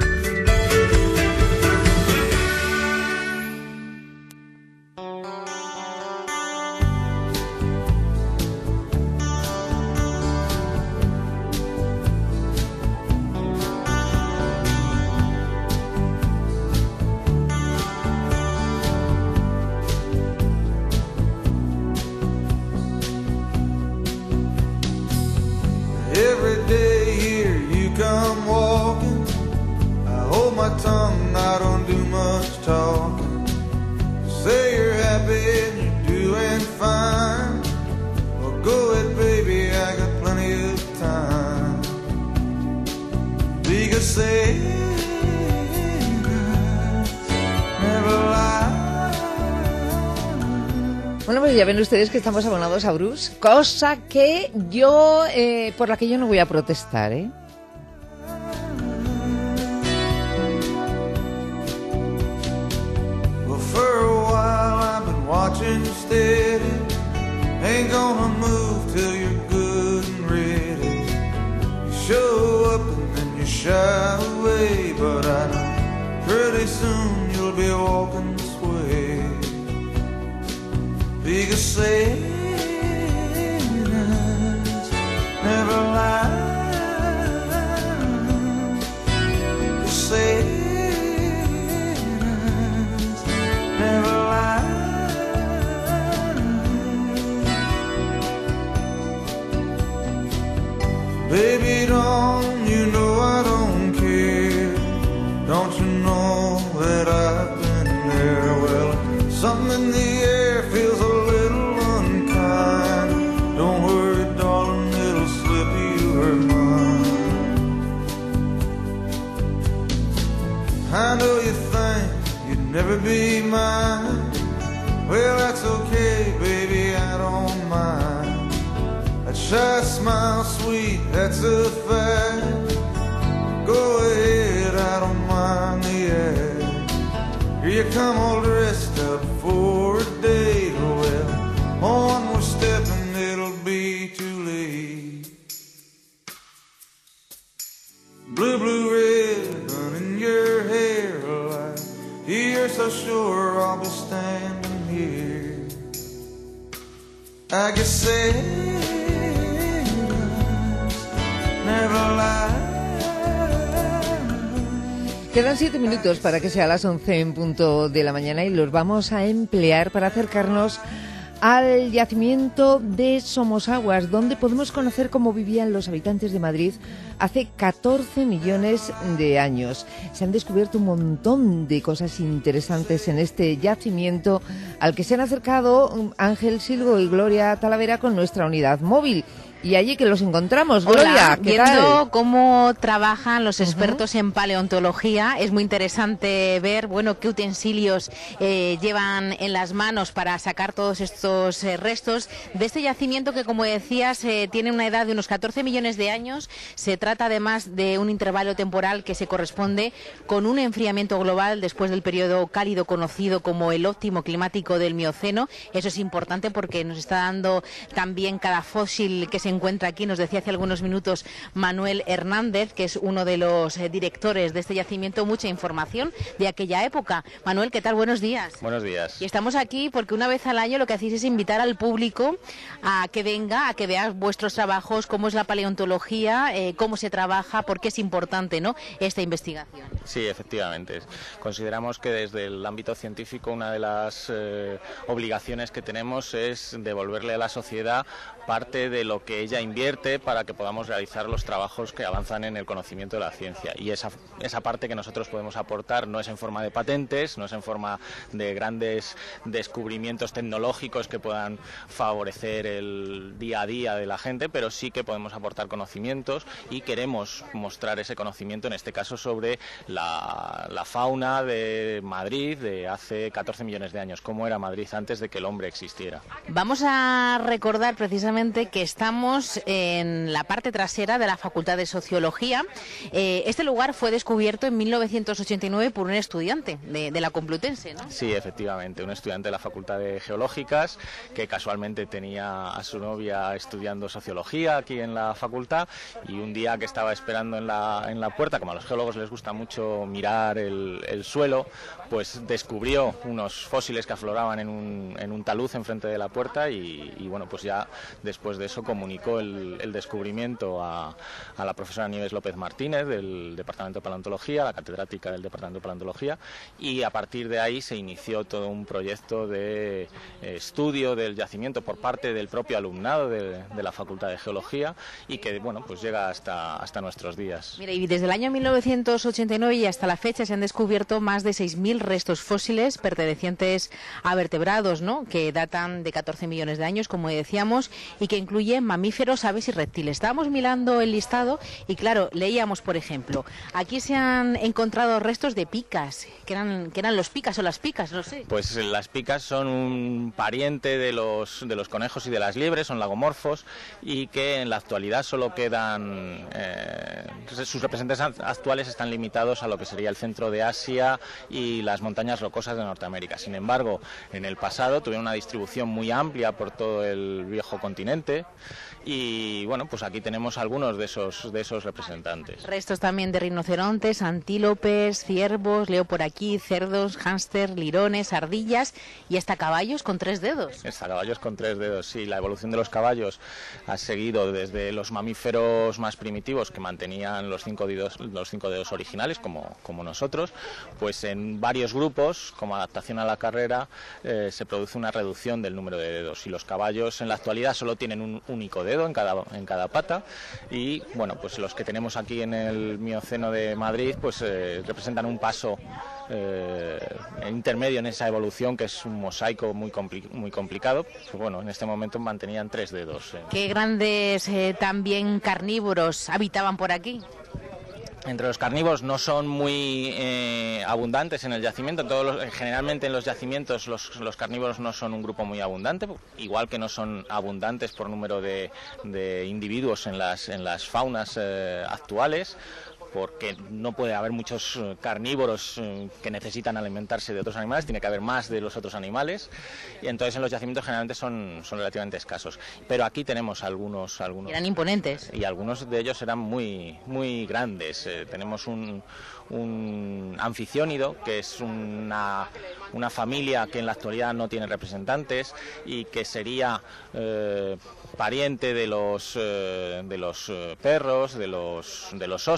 Bueno, pues ya ven ustedes que estamos abonados a Bruce, cosa que yo, por la que yo no voy a protestar, Well, for a while I've been watching you steady. Ain't gonna move till you're good and ready. You show up and then you shy away, but I know pretty soon you'll be walking this way. Because Santa's never lie. Santa's never lie. Baby, don't you know I don't care? Don't you know that I've been there? Well, something in the air feels a little unkind. Don't worry, darling, it'll slip you her mind. I know you think you'd never be mine. Well, that's okay, baby, I don't mind. That shy smile, sweet, that's a fact. Go ahead, I don't mind the act. Here you come all dressed up for a date. Well, on we're stepping, it'll be too late. Blue, blue ribbon in your hair, like you're so sure I'll be standing here. I guess Santa's never lie. Quedan 7 minutos para que sea las 11 en punto de la mañana y los vamos a emplear para acercarnos al yacimiento de Somosaguas, donde podemos conocer cómo vivían los habitantes de Madrid hace 14 millones de años. Se han descubierto un montón de cosas interesantes en este yacimiento al que se han acercado Ángel Silgo y Gloria Talavera con nuestra unidad móvil. Y allí que los encontramos, Gloria. Hola, ¿qué viendo tal? cómo trabajan los expertos en paleontología, es muy interesante ver, bueno, qué utensilios llevan en las manos para sacar todos estos restos de este yacimiento que, como decías, tiene una edad de unos 14 millones de años. Se trata además de un intervalo temporal que se corresponde con un enfriamiento global después del periodo cálido conocido como el óptimo climático del Mioceno. Eso es importante porque nos está dando también cada fósil que se encuentra aquí. Nos decía hace algunos minutos Manuel Hernández, que es uno de los directores de este yacimiento, mucha información de aquella época. Manuel, ¿qué tal? Buenos días. Buenos días. Y estamos aquí porque una vez al año lo que hacéis es invitar al público a que venga, a que vea vuestros trabajos, cómo es la paleontología, cómo se trabaja, por qué es importante, ¿no?, esta investigación. Sí, efectivamente. Consideramos que desde el ámbito científico una de las obligaciones que tenemos es devolverle a la sociedad parte de lo que ella invierte para que podamos realizar los trabajos que avanzan en el conocimiento de la ciencia. Y esa parte que nosotros podemos aportar no es en forma de patentes, no es en forma de grandes descubrimientos tecnológicos que puedan favorecer el día a día de la gente, pero sí que podemos aportar conocimientos y queremos mostrar ese conocimiento, en este caso sobre la fauna de Madrid de hace 14 millones de años, cómo era Madrid antes de que el hombre existiera. Vamos a recordar precisamente que estamos en la parte trasera de la Facultad de Sociología. Este lugar fue descubierto en 1989 por un estudiante de la Complutense, ¿no? Sí, efectivamente, un estudiante de la Facultad de Geológicas que casualmente tenía a su novia estudiando Sociología aquí en la facultad, y un día que estaba esperando en la puerta, como a los geólogos les gusta mucho mirar el suelo, pues descubrió unos fósiles que afloraban en un talud enfrente de la puerta y bueno, pues ya después de eso comunicó el descubrimiento a la profesora Nieves López Martínez del Departamento de Paleontología, la catedrática del Departamento de Paleontología, y a partir de ahí se inició todo un proyecto de estudio del yacimiento por parte del propio alumnado de la Facultad de Geología y que, bueno, pues llega hasta nuestros días. Mira, y desde el año 1989 y hasta la fecha se han descubierto más de 6.000 restos fósiles pertenecientes a vertebrados, ¿no?, que datan de 14 millones de años, como decíamos, y que incluyen mamíferos, aves y reptiles. Estábamos mirando el listado y, claro, leíamos, por ejemplo, aquí se han encontrado restos de picas, que eran los picas o las picas, no sé. Pues las picas son un pariente de los conejos y de las liebres, son lagomorfos, y que en la actualidad solo quedan, sus representantes actuales están limitados a lo que sería el centro de Asia y las montañas rocosas de Norteamérica. Sin embargo, en el pasado tuvieron una distribución muy amplia por todo el viejo continente y, bueno, pues aquí tenemos algunos de esos representantes. Restos también de rinocerontes, antílopes, ciervos, leo por aquí, cerdos, hámster, lirones, ardillas y hasta caballos con 3 dedos. Hasta caballos con 3 dedos, sí. La evolución de los caballos ha seguido desde los mamíferos más primitivos que mantenían los 5 dedos originales, como nosotros, pues en varios grupos, como adaptación a la carrera, se produce una reducción del número de dedos, y los caballos en la actualidad solo tienen un único dedo en cada pata, y bueno, pues los que tenemos aquí en el Mioceno de Madrid pues representan un paso intermedio en esa evolución, que es un mosaico muy complicado. Pues bueno, en este momento mantenían 3 dedos. ¿Qué grandes también carnívoros habitaban por aquí? Entre los carnívoros no son muy abundantes en el yacimiento. Generalmente en los yacimientos los carnívoros no son un grupo muy abundante, igual que no son abundantes por número de individuos en las faunas actuales, porque no puede haber muchos carnívoros que necesitan alimentarse de otros animales, tiene que haber más de los otros animales, y entonces en los yacimientos generalmente son relativamente escasos. Pero aquí tenemos algunos eran imponentes. Y algunos de ellos eran muy, muy grandes. Tenemos un anficiónido, que es una familia que en la actualidad no tiene representantes y que sería pariente de los perros, de los osos,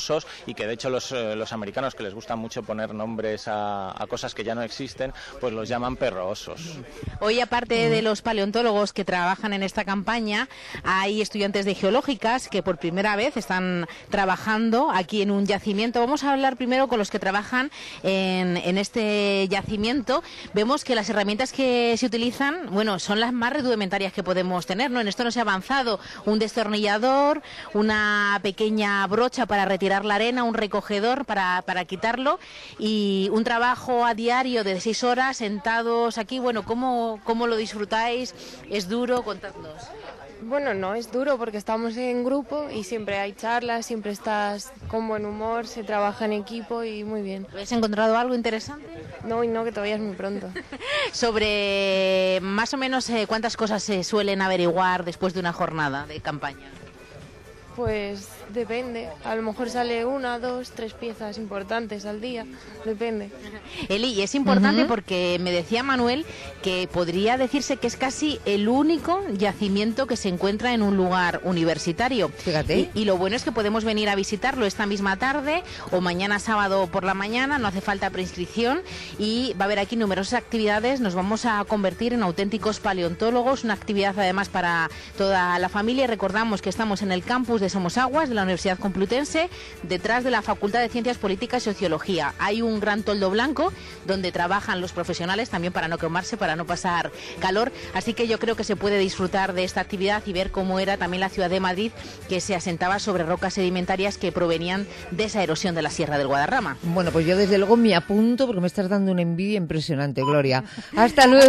y que de hecho los americanos, que les gusta mucho poner nombres a cosas que ya no existen, pues los llaman perroosos. Hoy, aparte de los paleontólogos que trabajan en esta campaña, hay estudiantes de geológicas que por primera vez están trabajando aquí en un yacimiento. Vamos a hablar primero con los que trabajan en este yacimiento. Vemos que las herramientas que se utilizan, bueno, son las más rudimentarias que podemos tener, ¿no? En esto no se ha avanzado. Un destornillador, una pequeña brocha para retirar la arena, un recogedor para quitarlo y un trabajo a diario de 6 horas sentados aquí. Bueno, ¿cómo lo disfrutáis? ¿Es duro? Contadnos. Bueno, no es duro porque estamos en grupo y siempre hay charlas, siempre estás con buen humor, se trabaja en equipo y muy bien. ¿Has encontrado algo interesante? No, que todavía es muy pronto. Sobre más o menos cuántas cosas se suelen averiguar después de una jornada de campaña. Pues depende, a lo mejor sale 1, 2, 3 piezas importantes al día, depende. Eli, y es importante porque me decía Manuel que podría decirse que es casi el único yacimiento que se encuentra en un lugar universitario. Fíjate. Y lo bueno es que podemos venir a visitarlo esta misma tarde o mañana sábado por la mañana, no hace falta preinscripción y va a haber aquí numerosas actividades, nos vamos a convertir en auténticos paleontólogos, una actividad además para toda la familia. Recordamos que estamos en el campus de Somosaguas, de la Universidad Complutense, detrás de la Facultad de Ciencias Políticas y Sociología. Hay un gran toldo blanco donde trabajan los profesionales también para no quemarse, para no pasar calor. Así que yo creo que se puede disfrutar de esta actividad y ver cómo era también la ciudad de Madrid, que se asentaba sobre rocas sedimentarias que provenían de esa erosión de la Sierra del Guadarrama. Bueno, pues yo desde luego me apunto porque me estás dando una envidia impresionante, Gloria. Hasta luego.